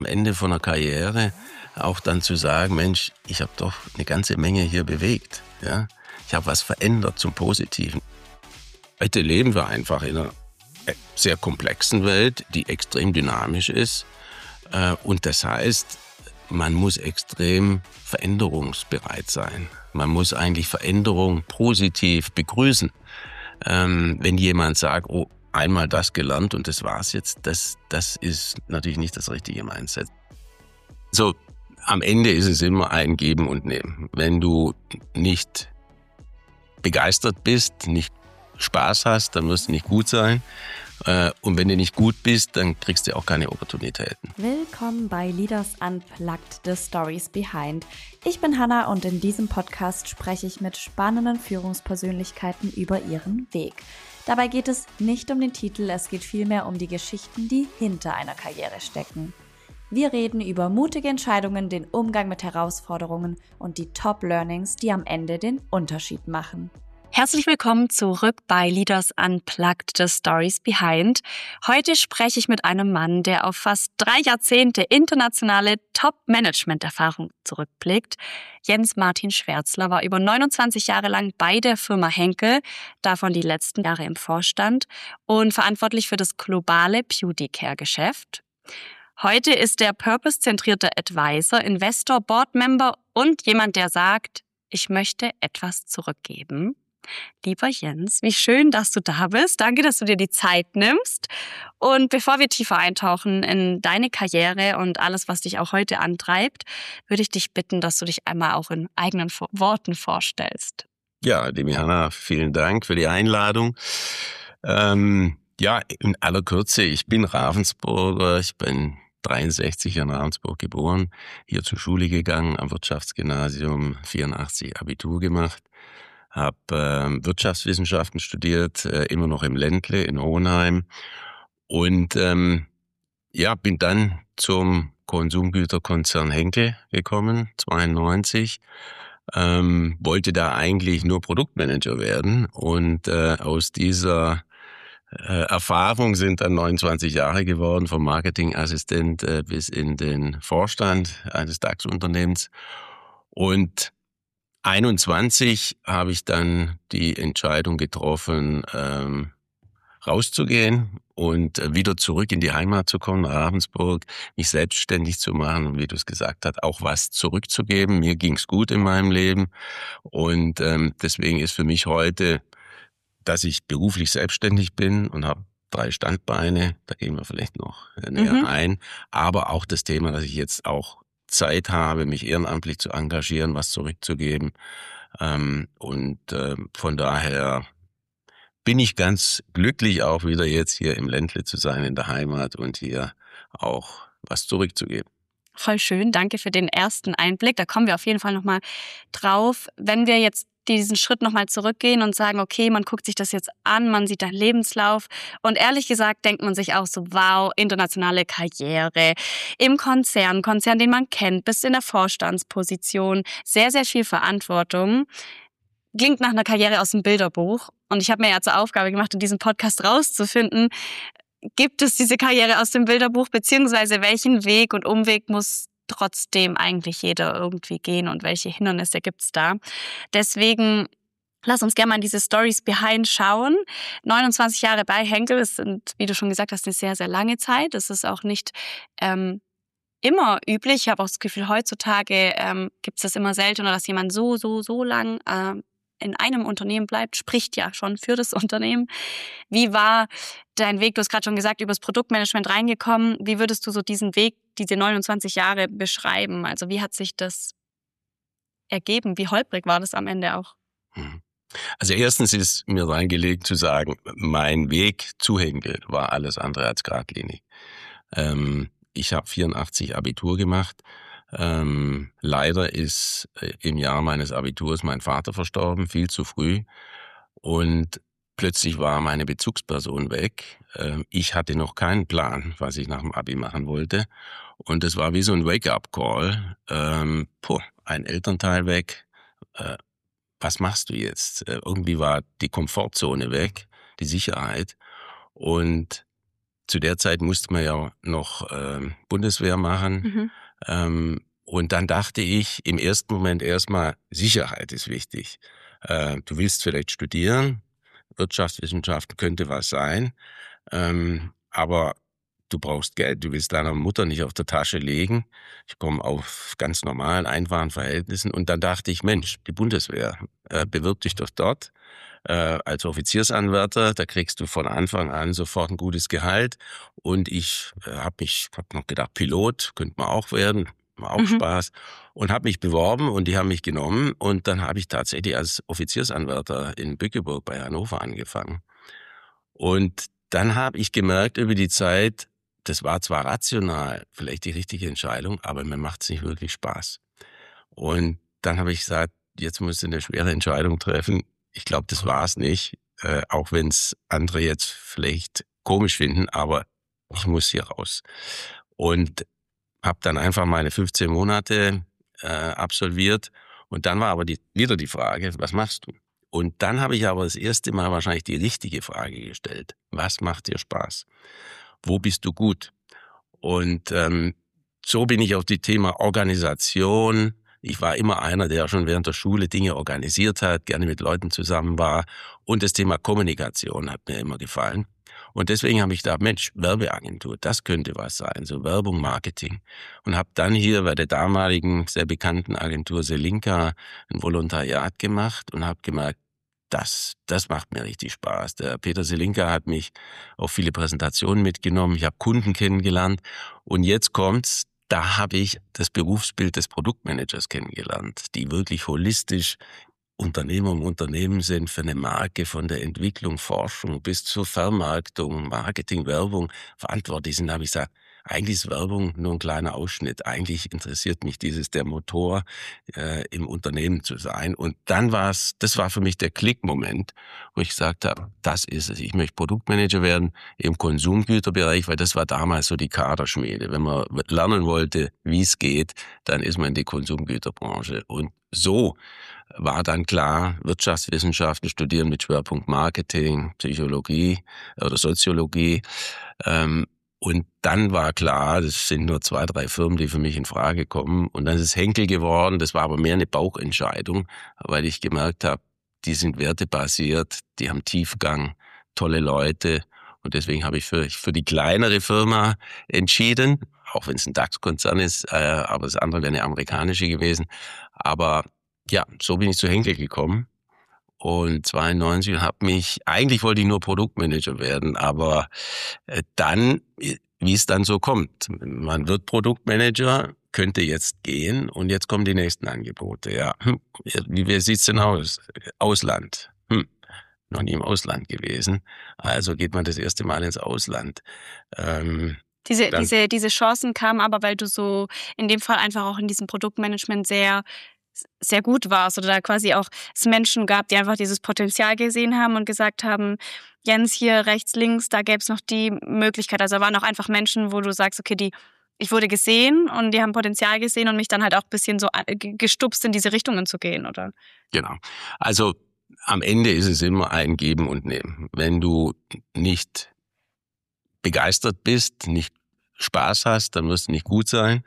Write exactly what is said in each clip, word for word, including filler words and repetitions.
Am Ende von einer Karriere auch dann zu sagen, Mensch, ich habe doch eine ganze Menge hier bewegt. Ja? Ich habe was verändert zum Positiven. Heute leben wir einfach in einer sehr komplexen Welt, die extrem dynamisch ist. Und das heißt, man muss extrem veränderungsbereit sein. Man muss eigentlich Veränderung positiv begrüßen. Wenn jemand sagt, oh, einmal das gelernt und das war's jetzt, das, das ist natürlich nicht das richtige Mindset. So, am Ende ist es immer ein Geben und Nehmen. Wenn du nicht begeistert bist, nicht Spaß hast, dann wirst du nicht gut sein. Und wenn du nicht gut bist, dann kriegst du auch keine Opportunitäten. Willkommen bei Leaders Unplugged, The Stories Behind. Ich bin Hannah und in diesem Podcast spreche ich mit spannenden Führungspersönlichkeiten über ihren Weg. Dabei geht es nicht um den Titel, es geht vielmehr um die Geschichten, die hinter einer Karriere stecken. Wir reden über mutige Entscheidungen, den Umgang mit Herausforderungen und die Top-Learnings, die am Ende den Unterschied machen. Herzlich willkommen zurück bei Leaders Unplugged, The Stories Behind. Heute spreche ich mit einem Mann, der auf fast drei Jahrzehnte internationale Top-Management-Erfahrung zurückblickt. Jens Martin Schwärzler war über neunundzwanzig Jahre lang bei der Firma Henkel, davon die letzten Jahre im Vorstand und verantwortlich für das globale Beauty-Care-Geschäft. Heute ist er purpose-zentrierter Advisor, Investor, Board-Member und jemand, der sagt, ich möchte etwas zurückgeben. Lieber Jens, wie schön, dass du da bist. Danke, dass du dir die Zeit nimmst. Und bevor wir tiefer eintauchen in deine Karriere und alles, was dich auch heute antreibt, würde ich dich bitten, dass du dich einmal auch in eigenen Worten vorstellst. Ja, liebe Hannah, vielen Dank für die Einladung. Ähm, ja, in aller Kürze, ich bin Ravensburger, ich bin dreiundsechzig in Ravensburg geboren, hier zur Schule gegangen, am Wirtschaftsgymnasium, vierundachtzig Abitur gemacht. Habe äh, Wirtschaftswissenschaften studiert, äh, immer noch im Ländle in Hohenheim und ähm, ja, bin dann zum Konsumgüterkonzern Henkel gekommen, zweiundneunzig, ähm, wollte da eigentlich nur Produktmanager werden und äh, aus dieser äh, Erfahrung sind dann neunundzwanzig Jahre geworden, vom Marketingassistent äh, bis in den Vorstand eines DAX-Unternehmens und einundzwanzig habe ich dann die Entscheidung getroffen, ähm, rauszugehen und wieder zurück in die Heimat zu kommen, nach Ravensburg, mich selbstständig zu machen und wie du es gesagt hast, auch was zurückzugeben. Mir ging's gut in meinem Leben und ähm, deswegen ist für mich heute, dass ich beruflich selbstständig bin und habe drei Standbeine, da gehen wir vielleicht noch näher mhm. ein, aber auch das Thema, dass ich jetzt auch Zeit habe, mich ehrenamtlich zu engagieren, was zurückzugeben. Ähm, und äh, von daher bin ich ganz glücklich, auch wieder jetzt hier im Ländle zu sein, in der Heimat und hier auch was zurückzugeben. Voll schön, danke für den ersten Einblick. Da kommen wir auf jeden Fall nochmal drauf. Wenn wir jetzt diesen Schritt nochmal zurückgehen und sagen, okay, man guckt sich das jetzt an, man sieht deinen Lebenslauf und ehrlich gesagt denkt man sich auch so, wow, internationale Karriere im Konzern, Konzern, den man kennt, bist in der Vorstandsposition, sehr, sehr viel Verantwortung. Klingt nach einer Karriere aus dem Bilderbuch und ich habe mir ja zur Aufgabe gemacht, in diesem Podcast rauszufinden, gibt es diese Karriere aus dem Bilderbuch, beziehungsweise welchen Weg und Umweg muss trotzdem eigentlich jeder irgendwie gehen und welche Hindernisse gibt's da. Deswegen lass uns gerne mal in diese Stories Behind schauen. neunundzwanzig Jahre bei Henkel, das sind, wie du schon gesagt hast, eine sehr, sehr lange Zeit. Das ist auch nicht ähm, immer üblich. Ich habe auch das Gefühl, heutzutage ähm, gibt's das immer seltener, dass jemand so, so, so lang ähm, in einem Unternehmen bleibt, spricht ja schon für das Unternehmen. Wie war dein Weg? Du hast gerade schon gesagt, übers Produktmanagement reingekommen. Wie würdest du so diesen Weg, diese neunundzwanzig Jahre beschreiben? Also wie hat sich das ergeben? Wie holprig war das am Ende auch? Also erstens ist mir reingelegt zu sagen, mein Weg zu Henkel war alles andere als geradlinig. Ähm, ich habe vierundachtzig Abitur gemacht. Ähm, leider ist äh, im Jahr meines Abiturs mein Vater verstorben, viel zu früh. Und plötzlich war meine Bezugsperson weg. Ähm, ich hatte noch keinen Plan, was ich nach dem Abi machen wollte. Und es war wie so ein Wake-up-Call. Ähm, puh, ein Elternteil weg. Äh, was machst du jetzt? Äh, irgendwie war die Komfortzone weg, die Sicherheit. Und zu der Zeit musste man ja noch äh, Bundeswehr machen. Mhm. Ähm, und dann dachte ich im ersten Moment erstmal, Sicherheit ist wichtig. Äh, du willst vielleicht studieren, Wirtschaftswissenschaften könnte was sein, ähm, aber du brauchst Geld, du willst deiner Mutter nicht auf der Tasche legen. Ich komme auf ganz normalen, einfachen Verhältnissen. Und dann dachte ich, Mensch, die Bundeswehr, äh, bewirb dich doch dort äh, als Offiziersanwärter. Da kriegst du von Anfang an sofort ein gutes Gehalt. Und ich äh, habe mich, hab noch gedacht, Pilot könnte man auch werden, war auch mhm. Spaß. Und habe mich beworben und die haben mich genommen. Und dann habe ich tatsächlich als Offiziersanwärter in Bückeburg bei Hannover angefangen. Und dann habe ich gemerkt über die Zeit, das war zwar rational vielleicht die richtige Entscheidung, aber mir macht es nicht wirklich Spaß. Und dann habe ich gesagt, jetzt musst du eine schwere Entscheidung treffen. Ich glaube, das war es nicht, äh, auch wenn es andere jetzt vielleicht komisch finden, aber ich muss hier raus. Und habe dann einfach meine fünfzehn Monate äh, absolviert. Und dann war aber die, wieder die Frage, was machst du? Und dann habe ich aber das erste Mal wahrscheinlich die richtige Frage gestellt. Was macht dir Spaß? Wo bist du gut? Und ähm, so bin ich auf die Thema Organisation. Ich war immer einer, der schon während der Schule Dinge organisiert hat, gerne mit Leuten zusammen war. Und das Thema Kommunikation hat mir immer gefallen. Und deswegen habe ich gedacht, Mensch, Werbeagentur, das könnte was sein, so Werbung, Marketing. Und habe dann hier bei der damaligen sehr bekannten Agentur Selinka ein Volontariat gemacht und habe gemerkt, das, das macht mir richtig Spaß. Der Peter Selinka hat mich auf viele Präsentationen mitgenommen, ich habe Kunden kennengelernt und jetzt kommt's, da habe ich das Berufsbild des Produktmanagers kennengelernt, die wirklich holistisch Unternehmer im Unternehmen sind für eine Marke von der Entwicklung, Forschung bis zur Vermarktung, Marketing, Werbung verantwortlich sind. Da habe ich gesagt, eigentlich ist Werbung nur ein kleiner Ausschnitt. Eigentlich interessiert mich dieses, der Motor äh, im Unternehmen zu sein. Und dann war es, das war für mich der Klickmoment, wo ich gesagt habe, das ist es. Ich möchte Produktmanager werden im Konsumgüterbereich, weil das war damals so die Kaderschmiede. Wenn man lernen wollte, wie es geht, dann ist man in die Konsumgüterbranche. Und so war dann klar, Wirtschaftswissenschaften studieren mit Schwerpunkt Marketing, Psychologie oder Soziologie. Ähm, und dann war klar, das sind nur zwei, drei Firmen, die für mich in Frage kommen. Und dann ist es Henkel geworden. Das war aber mehr eine Bauchentscheidung, weil ich gemerkt habe, die sind wertebasiert, die haben Tiefgang, tolle Leute. Und deswegen habe ich für, für die kleinere Firma entschieden, auch wenn es ein DAX-Konzern ist, äh, aber das andere wäre eine amerikanische gewesen. Aber ja, so bin ich zu Henkel gekommen und zweiundneunzig und habe mich, eigentlich wollte ich nur Produktmanager werden, aber äh, dann, wie es dann so kommt, man wird Produktmanager, könnte jetzt gehen und jetzt kommen die nächsten Angebote. Ja, hm, wie, wie sieht's denn aus? Ausland. Hm. Noch nie im Ausland gewesen. Also geht man das erste Mal ins Ausland. Ähm, diese, diese, diese Chancen kamen aber, weil du so in dem Fall einfach auch in diesem Produktmanagement sehr sehr gut warst oder da quasi auch es Menschen gab, die einfach dieses Potenzial gesehen haben und gesagt haben, Jens, hier rechts, links, da gäbe es noch die Möglichkeit. Also da waren auch einfach Menschen, wo du sagst, okay, die ich wurde gesehen und die haben Potenzial gesehen und mich dann halt auch ein bisschen so gestupst, in diese Richtungen zu gehen, oder? Genau. Also am Ende ist es immer ein Geben und Nehmen. Wenn du nicht begeistert bist, nicht Spaß hast, dann wirst du nicht gut sein.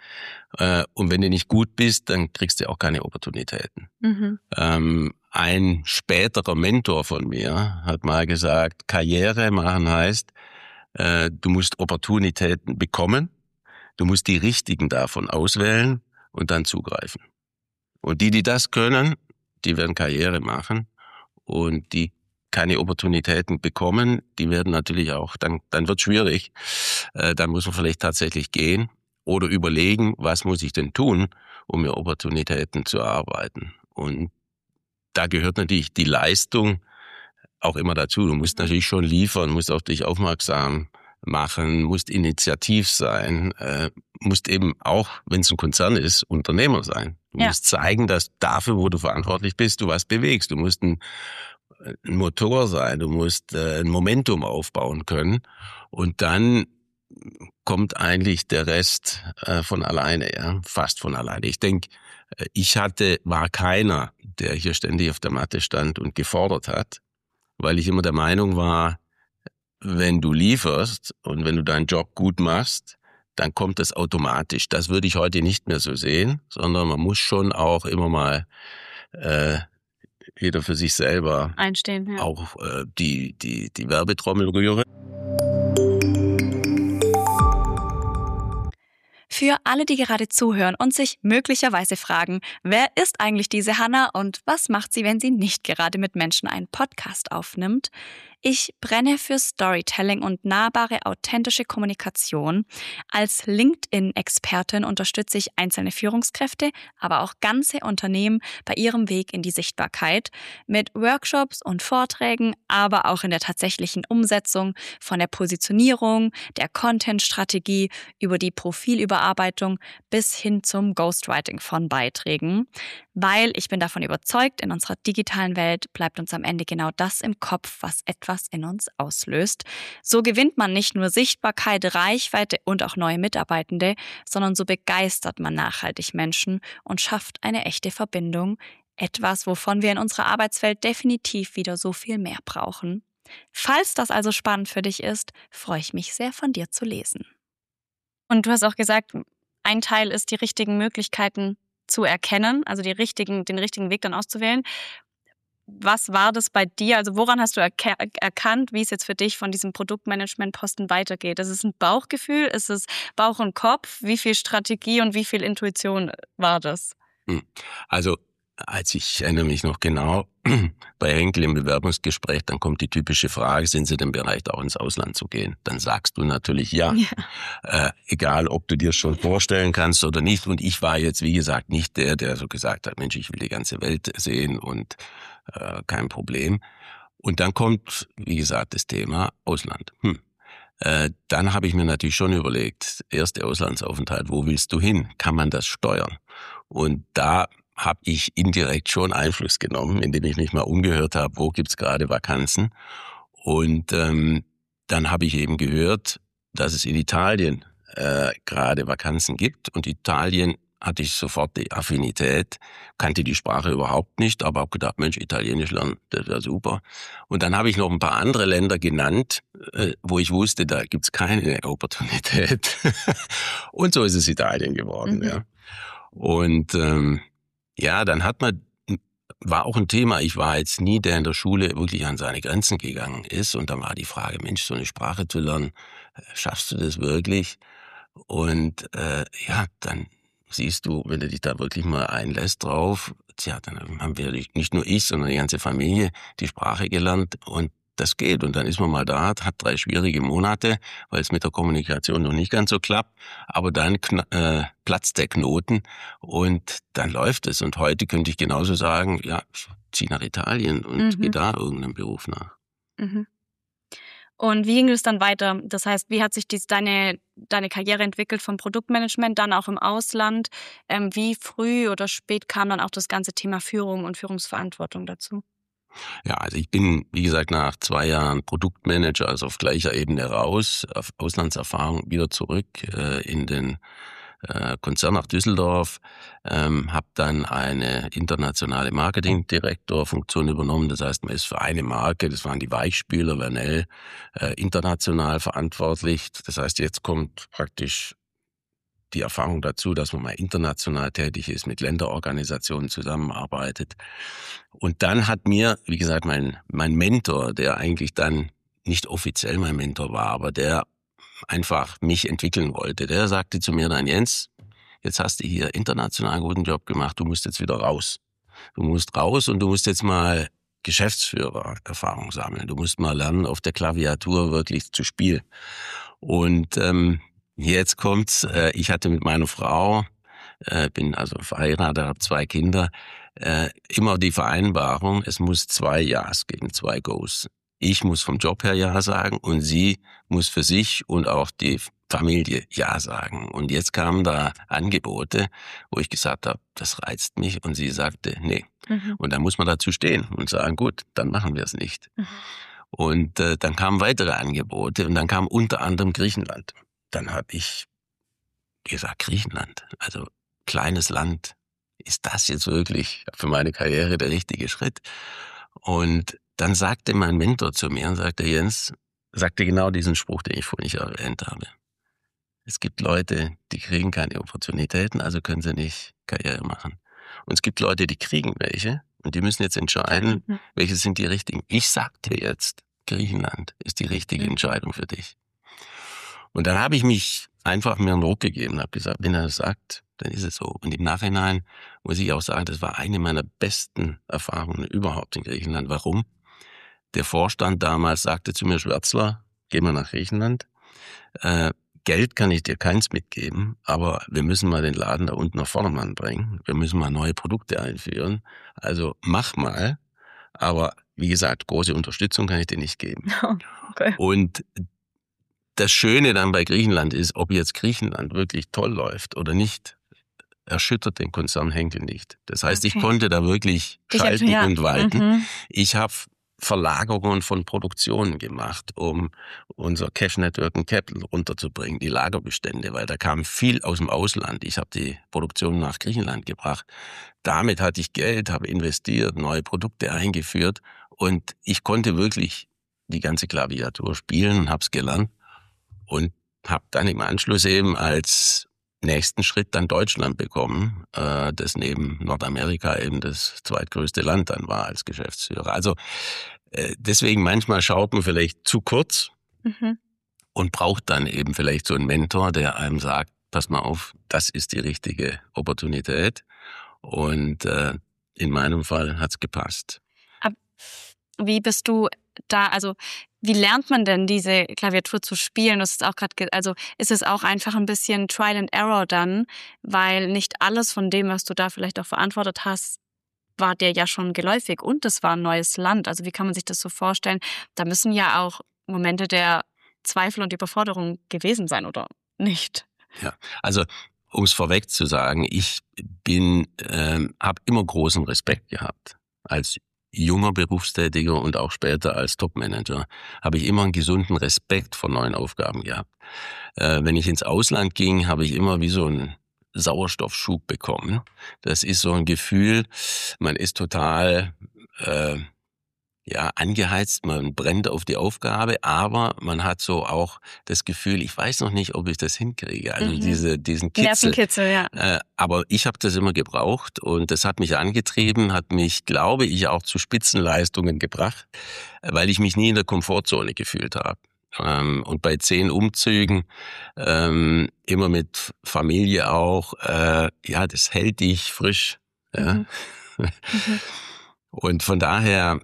Und wenn du nicht gut bist, dann kriegst du auch keine Opportunitäten. Mhm. Ähm, ein späterer Mentor von mir hat mal gesagt, Karriere machen heißt, äh, du musst Opportunitäten bekommen, du musst die richtigen davon auswählen und dann zugreifen. Und die, die das können, die werden Karriere machen und die keine Opportunitäten bekommen, die werden natürlich auch, dann, dann wird es schwierig, äh, dann muss man vielleicht tatsächlich gehen oder überlegen, was muss ich denn tun, um mir Opportunitäten zu erarbeiten. Und da gehört natürlich die Leistung auch immer dazu. Du musst natürlich schon liefern, musst auf dich aufmerksam machen, musst initiativ sein, äh, musst eben auch, wenn es ein Konzern ist, Unternehmer sein. Du ja. musst zeigen, dass dafür, wo du verantwortlich bist, du was bewegst. Du musst ein ein Motor sein, du musst äh, ein Momentum aufbauen können und dann kommt eigentlich der Rest äh, von alleine, ja, fast von alleine. Ich denke, ich hatte, war keiner, der hier ständig auf der Matte stand und gefordert hat, weil ich immer der Meinung war, wenn du lieferst und wenn du deinen Job gut machst, dann kommt das automatisch. Das würde ich heute nicht mehr so sehen, sondern man muss schon auch immer mal äh, jeder für sich selber einstehen, ja. auch äh, die, die, die Werbetrommel rühren. Für alle, die gerade zuhören und sich möglicherweise fragen, wer ist eigentlich diese Hannah und was macht sie, wenn sie nicht gerade mit Menschen einen Podcast aufnimmt? Ich brenne für Storytelling und nahbare, authentische Kommunikation. Als LinkedIn-Expertin unterstütze ich einzelne Führungskräfte, aber auch ganze Unternehmen bei ihrem Weg in die Sichtbarkeit mit Workshops und Vorträgen, aber auch in der tatsächlichen Umsetzung von der Positionierung, der Content-Strategie über die Profilüberarbeitung bis hin zum Ghostwriting von Beiträgen. Weil ich bin davon überzeugt, in unserer digitalen Welt bleibt uns am Ende genau das im Kopf, was etwas in uns auslöst. So gewinnt man nicht nur Sichtbarkeit, Reichweite und auch neue Mitarbeitende, sondern so begeistert man nachhaltig Menschen und schafft eine echte Verbindung. Etwas, wovon wir in unserer Arbeitswelt definitiv wieder so viel mehr brauchen. Falls das also spannend für dich ist, freue ich mich sehr, von dir zu lesen. Und du hast auch gesagt, ein Teil ist, die richtigen Möglichkeiten zu erkennen, also die richtigen, den richtigen Weg dann auszuwählen. Was war das bei dir? Also woran hast du erka- erkannt, wie es jetzt für dich von diesem Produktmanagement-Posten weitergeht? Ist es ein Bauchgefühl? Ist es Bauch und Kopf? Wie viel Strategie und wie viel Intuition war das? Also als ich erinnere mich noch genau, bei Henkel im Bewerbungsgespräch, dann kommt die typische Frage, sind Sie denn bereit, auch ins Ausland zu gehen? Dann sagst du natürlich ja. ja. Äh, egal, ob du dir schon vorstellen kannst oder nicht. Und ich war jetzt, wie gesagt, nicht der, der so gesagt hat, Mensch, ich will die ganze Welt sehen und äh, kein Problem. Und dann kommt, wie gesagt, das Thema Ausland. Hm. Äh, dann habe ich mir natürlich schon überlegt, erster Auslandsaufenthalt, wo willst du hin? Kann man das steuern? Und da habe ich indirekt schon Einfluss genommen, indem ich mich mal umgehört habe, wo gibt's gerade Vakanzen. Und ähm, dann habe ich eben gehört, dass es in Italien äh, gerade Vakanzen gibt. Und Italien hatte ich sofort die Affinität, kannte die Sprache überhaupt nicht, aber habe gedacht, Mensch, Italienisch lernen, das wäre super. Und dann habe ich noch ein paar andere Länder genannt, äh, wo ich wusste, da gibt's keine Opportunität. Und so ist es Italien geworden. Mhm. Ja. Und ähm, ja, dann hat man, war auch ein Thema, ich war jetzt nie der in der Schule wirklich an seine Grenzen gegangen ist. Und dann war die Frage, Mensch, so eine Sprache zu lernen, schaffst du das wirklich? Und äh, ja, dann siehst du, wenn du dich da wirklich mal einlässt drauf, tja, dann haben wir nicht nur ich, sondern die ganze Familie die Sprache gelernt und das geht. Und dann ist man mal da, hat drei schwierige Monate, weil es mit der Kommunikation noch nicht ganz so klappt. Aber dann äh, platzt der Knoten und dann läuft es. Und heute könnte ich genauso sagen, ja, ich ziehe nach Italien und mhm. gehe da irgendeinem Beruf nach. Mhm. Und wie ging es dann weiter? Das heißt, wie hat sich dies, deine, deine Karriere entwickelt vom Produktmanagement, dann auch im Ausland? Ähm, wie früh oder spät kam dann auch das ganze Thema Führung und Führungsverantwortung dazu? Ja, also ich bin, wie gesagt, nach zwei Jahren Produktmanager, also auf gleicher Ebene raus, auf Auslandserfahrung wieder zurück äh, in den äh, Konzern nach Düsseldorf, ähm, habe dann eine internationale Marketingdirektorfunktion übernommen. Das heißt, man ist für eine Marke, das waren die Weichspüler, Vernell, äh, international verantwortlich. Das heißt, jetzt kommt praktisch die Erfahrung dazu, dass man mal international tätig ist, mit Länderorganisationen zusammenarbeitet. Und dann hat mir, wie gesagt, mein, mein Mentor, der eigentlich dann nicht offiziell mein Mentor war, aber der einfach mich entwickeln wollte, der sagte zu mir dann, Jens, jetzt hast du hier international einen guten Job gemacht, du musst jetzt wieder raus. Du musst raus und du musst jetzt mal Geschäftsführererfahrung sammeln. Du musst mal lernen, auf der Klaviatur wirklich zu spielen. Und ähm, jetzt kommt's, äh, ich hatte mit meiner Frau, äh, bin also verheiratet, habe zwei Kinder, äh, immer die Vereinbarung, es muss zwei Ja's geben, zwei Go's. Ich muss vom Job her Ja sagen und sie muss für sich und auch die Familie Ja sagen. Und jetzt kamen da Angebote, wo ich gesagt habe, das reizt mich und sie sagte, nee. Mhm. Und dann muss man dazu stehen und sagen, gut, dann machen wir es nicht. Mhm. Und äh, dann kamen weitere Angebote und dann kam unter anderem Griechenland. Dann habe ich gesagt, Griechenland, also kleines Land, ist das jetzt wirklich für meine Karriere der richtige Schritt? Und dann sagte mein Mentor zu mir und sagte, Jens, sagte genau diesen Spruch, den ich vorhin nicht erwähnt habe. Es gibt Leute, die kriegen keine Opportunitäten, also können sie nicht Karriere machen. Und es gibt Leute, die kriegen welche und die müssen jetzt entscheiden, mhm. welche sind die richtigen. Ich sag dir jetzt, Griechenland ist die richtige Entscheidung für dich. Und dann habe ich mich einfach mir einen Druck gegeben, habe gesagt, wenn er das sagt, dann ist es so. Und im Nachhinein muss ich auch sagen, das war eine meiner besten Erfahrungen überhaupt in Griechenland. Warum? Der Vorstand damals sagte zu mir, Schwärzler, geh mal nach Griechenland. Äh, Geld kann ich dir keins mitgeben, aber wir müssen mal den Laden da unten auf Vordermann bringen. Wir müssen mal neue Produkte einführen. Also mach mal. Aber wie gesagt, große Unterstützung kann ich dir nicht geben. Okay. Und das Schöne dann bei Griechenland ist, ob jetzt Griechenland wirklich toll läuft oder nicht, erschüttert den Konzern Henkel nicht. Das heißt, okay. ich konnte da wirklich schalten ja. und walten. Mhm. Ich habe Verlagerungen von Produktionen gemacht, um unser Cash Network and Capital runterzubringen, die Lagerbestände, weil da kam viel aus dem Ausland. Ich habe die Produktion nach Griechenland gebracht. Damit hatte ich Geld, habe investiert, neue Produkte eingeführt und ich konnte wirklich die ganze Klaviatur spielen und habe es gelernt und habe dann im Anschluss eben als nächsten Schritt dann Deutschland bekommen, äh, das neben Nordamerika eben das zweitgrößte Land dann war als Geschäftsführer. Also äh, deswegen manchmal schaut man vielleicht zu kurz mhm. und braucht dann eben vielleicht so einen Mentor, der einem sagt, pass mal auf, das ist die richtige Opportunität. Und äh, in meinem Fall hat's gepasst. Aber wie bist du da, also wie lernt man denn diese Klaviatur zu spielen? Das ist auch gerade, also ist es auch einfach ein bisschen Trial and Error dann, weil nicht alles von dem, was du da vielleicht auch verantwortet hast, war dir ja schon geläufig und es war ein neues Land. Also wie kann man sich das so vorstellen? Da müssen ja auch Momente der Zweifel und Überforderung gewesen sein, oder nicht? Ja, also um es vorweg zu sagen, ich bin, ähm, habe immer großen Respekt gehabt als junger Berufstätiger und auch später als Topmanager habe ich immer einen gesunden Respekt vor neuen Aufgaben gehabt. Äh, wenn ich ins Ausland ging, habe ich immer wie so einen Sauerstoffschub bekommen. Das ist so ein Gefühl, man ist total äh, ja angeheizt, man brennt auf die Aufgabe, aber man hat so auch das Gefühl, ich weiß noch nicht, ob ich das hinkriege. Also mhm. diese diesen Kitzel. Nervenkitzel, ja. Äh, aber ich habe das immer gebraucht und das hat mich angetrieben, hat mich, glaube ich, auch zu Spitzenleistungen gebracht, weil ich mich nie in der Komfortzone gefühlt habe. Ähm, und bei zehn Umzügen, ähm, immer mit Familie auch, äh, ja, das hält dich frisch. Ja? Mhm. Mhm. Und von daher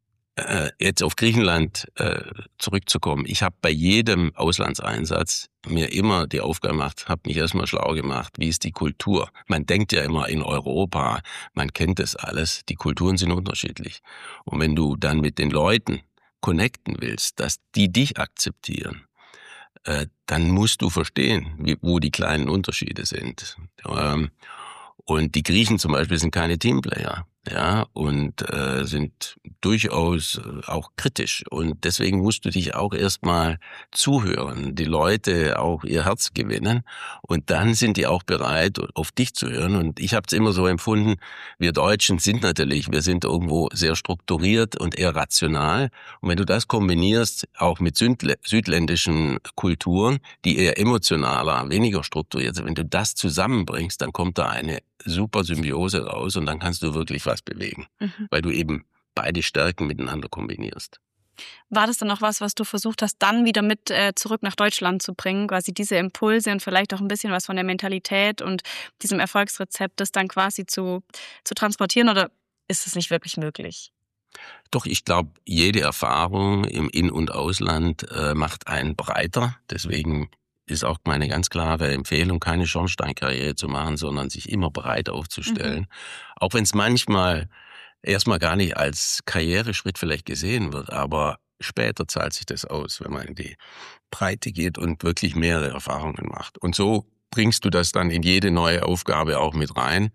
Äh, jetzt auf Griechenland äh, zurückzukommen. Ich habe bei jedem Auslandseinsatz mir immer die Aufgabe gemacht, habe mich erstmal schlau gemacht, wie ist die Kultur. Man denkt ja immer in Europa, man kennt das alles, die Kulturen sind unterschiedlich. Und wenn du dann mit den Leuten connecten willst, dass die dich akzeptieren, äh, dann musst du verstehen, wie, wo die kleinen Unterschiede sind. Ähm, und die Griechen zum Beispiel sind keine Teamplayer. Ja, und äh, sind durchaus äh, auch kritisch. Und deswegen musst du dich auch erstmal zuhören, die Leute auch ihr Herz gewinnen. Und dann sind die auch bereit, auf dich zu hören. Und ich habe es immer so empfunden, wir Deutschen sind natürlich, wir sind irgendwo sehr strukturiert und eher rational. Und wenn du das kombinierst, auch mit südländischen Kulturen, die eher emotionaler, weniger strukturiert sind, wenn du das zusammenbringst, dann kommt da eine super Symbiose raus und dann kannst du wirklich was bewegen, mhm. weil du eben beide Stärken miteinander kombinierst. War das dann noch was, was du versucht hast, dann wieder mit äh, zurück nach Deutschland zu bringen, quasi diese Impulse und vielleicht auch ein bisschen was von der Mentalität und diesem Erfolgsrezept, das dann quasi zu, zu transportieren, oder ist es nicht wirklich möglich? Doch, ich glaube, jede Erfahrung im In- und Ausland äh, macht einen breiter, deswegen ist auch meine ganz klare Empfehlung, keine Schornsteinkarriere zu machen, sondern sich immer breit aufzustellen. Mhm. Auch wenn es manchmal erstmal gar nicht als Karriereschritt vielleicht gesehen wird, aber später zahlt sich das aus, wenn man in die Breite geht und wirklich mehrere Erfahrungen macht. Und so bringst du das dann in jede neue Aufgabe auch mit rein.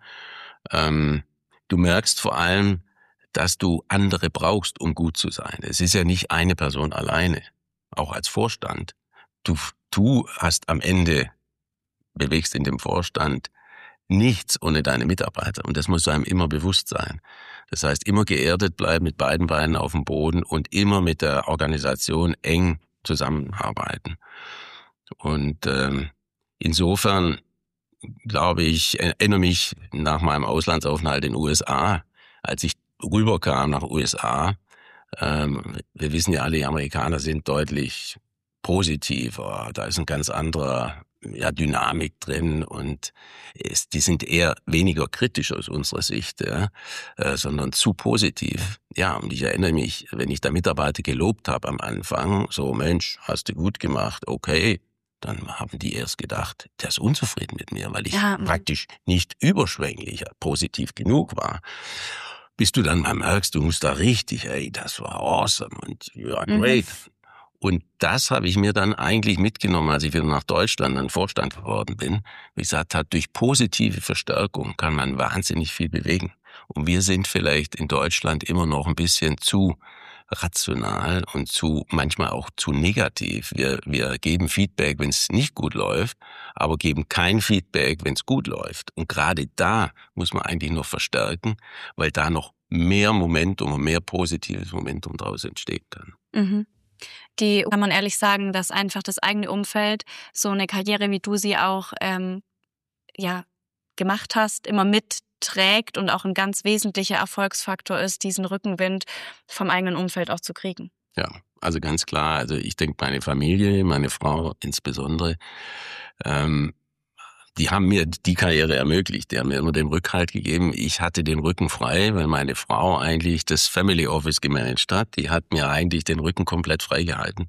Ähm, du merkst vor allem, dass du andere brauchst, um gut zu sein. Es ist ja nicht eine Person alleine, auch als Vorstand. Du, du hast am Ende, bewegst in dem Vorstand nichts ohne deine Mitarbeiter. Und das muss einem immer bewusst sein. Das heißt, immer geerdet bleiben, mit beiden Beinen auf dem Boden und immer mit der Organisation eng zusammenarbeiten. Und ähm, insofern glaube ich, erinnere mich nach meinem Auslandsaufenthalt in den U S A, als ich rüberkam nach U S A, ähm, wir wissen ja alle, die Amerikaner sind deutlich positiver, da ist ein ganz anderer ja, Dynamik drin und es, die sind eher weniger kritisch aus unserer Sicht, ja, äh, sondern zu positiv. Ja, und ich erinnere mich, wenn ich da Mitarbeiter gelobt habe am Anfang, so Mensch, hast du gut gemacht, okay, dann haben die erst gedacht, der ist unzufrieden mit mir, weil ich ja. praktisch nicht überschwänglich positiv genug war. Bis du dann mal merkst, du musst da richtig, ey, das war awesome und you are great. Mhm. Und das habe ich mir dann eigentlich mitgenommen, als ich wieder nach Deutschland dann Vorstand geworden bin. Wie gesagt, hat durch positive Verstärkung kann man wahnsinnig viel bewegen. Und wir sind vielleicht in Deutschland immer noch ein bisschen zu rational und zu manchmal auch zu negativ. Wir, wir geben Feedback, wenn es nicht gut läuft, aber geben kein Feedback, wenn es gut läuft. Und gerade da muss man eigentlich noch verstärken, weil da noch mehr Momentum und mehr positives Momentum daraus entstehen kann. Mhm. Die kann man ehrlich sagen, dass einfach das eigene Umfeld so eine Karriere, wie du sie auch ähm, ja gemacht hast, immer mitträgt und auch ein ganz wesentlicher Erfolgsfaktor ist, diesen Rückenwind vom eigenen Umfeld auch zu kriegen. Ja, also ganz klar. Also ich denke, meine Familie, meine Frau insbesondere, ähm, die haben mir die Karriere ermöglicht. Die haben mir immer den Rückhalt gegeben. Ich hatte den Rücken frei, weil meine Frau eigentlich das Family Office gemanagt hat. Die hat mir eigentlich den Rücken komplett freigehalten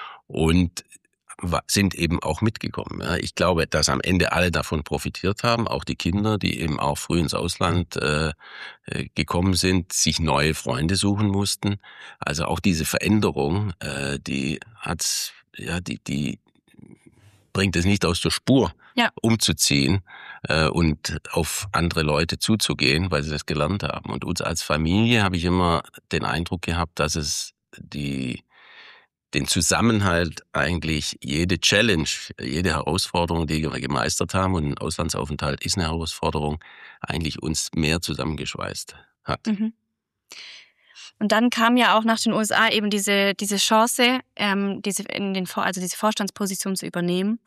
und sind eben auch mitgekommen. Ich glaube, dass am Ende alle davon profitiert haben, auch die Kinder, die eben auch früh ins Ausland äh, gekommen sind, sich neue Freunde suchen mussten. Also auch diese Veränderung, äh, die hat, ja, die, die bringt es nicht aus der Spur, ja. umzuziehen äh, und auf andere Leute zuzugehen, weil sie das gelernt haben. Und uns als Familie habe ich immer den Eindruck gehabt, dass es die den Zusammenhalt eigentlich jede Challenge, jede Herausforderung, die wir gemeistert haben, und ein Auslandsaufenthalt ist eine Herausforderung, eigentlich uns mehr zusammengeschweißt hat. Mhm. Und dann kam ja auch nach den U S A eben diese diese Chance, ähm, diese in den also diese Vorstandsposition zu übernehmen.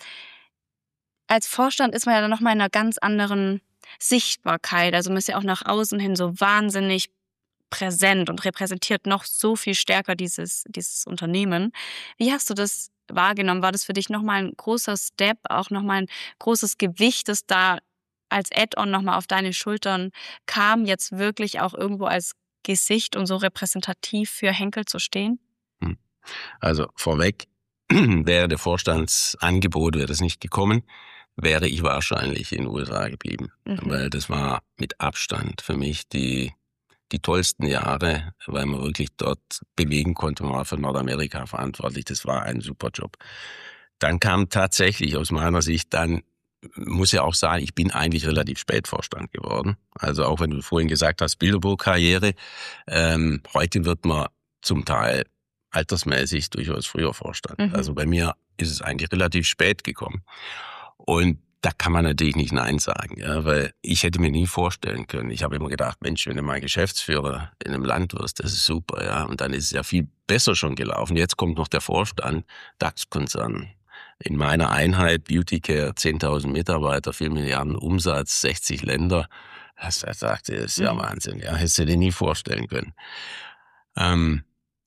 Als Vorstand ist man ja dann nochmal in einer ganz anderen Sichtbarkeit. Also man ist ja auch nach außen hin so wahnsinnig präsent und repräsentiert noch so viel stärker dieses dieses Unternehmen. Wie hast du das wahrgenommen? War das für dich nochmal ein großer Step, auch nochmal ein großes Gewicht, das da als Add-on nochmal auf deine Schultern kam, jetzt wirklich auch irgendwo als Gesicht und so repräsentativ für Henkel zu stehen? Also vorweg, wäre der Vorstandsangebot, wäre das nicht gekommen, wäre ich wahrscheinlich in den U S A geblieben. Mhm. Weil das war mit Abstand für mich die, die tollsten Jahre, weil man wirklich dort bewegen konnte. Man war für Nordamerika verantwortlich. Das war ein super Job. Dann kam tatsächlich aus meiner Sicht dann, muss ja auch sagen, ich bin eigentlich relativ spät Vorstand geworden. Also auch wenn du vorhin gesagt hast, Bilderbuch-Karriere, ähm, heute wird man zum Teil altersmäßig durchaus früher Vorstand. Mhm. Also bei mir ist es eigentlich relativ spät gekommen. Und da kann man natürlich nicht Nein sagen, ja, weil ich hätte mir nie vorstellen können. Ich habe immer gedacht, Mensch, wenn du mal Geschäftsführer in einem Land wirst, das ist super, ja. Und dann ist es ja viel besser schon gelaufen. Jetzt kommt noch der Vorstand, DAX-Konzern. In meiner Einheit Beauty Care, zehntausend Mitarbeiter, vier Milliarden Umsatz, sechzig Länder. Das, das sagte, das ist ja Wahnsinn. Ja, hättest du dir nie vorstellen können. Ähm,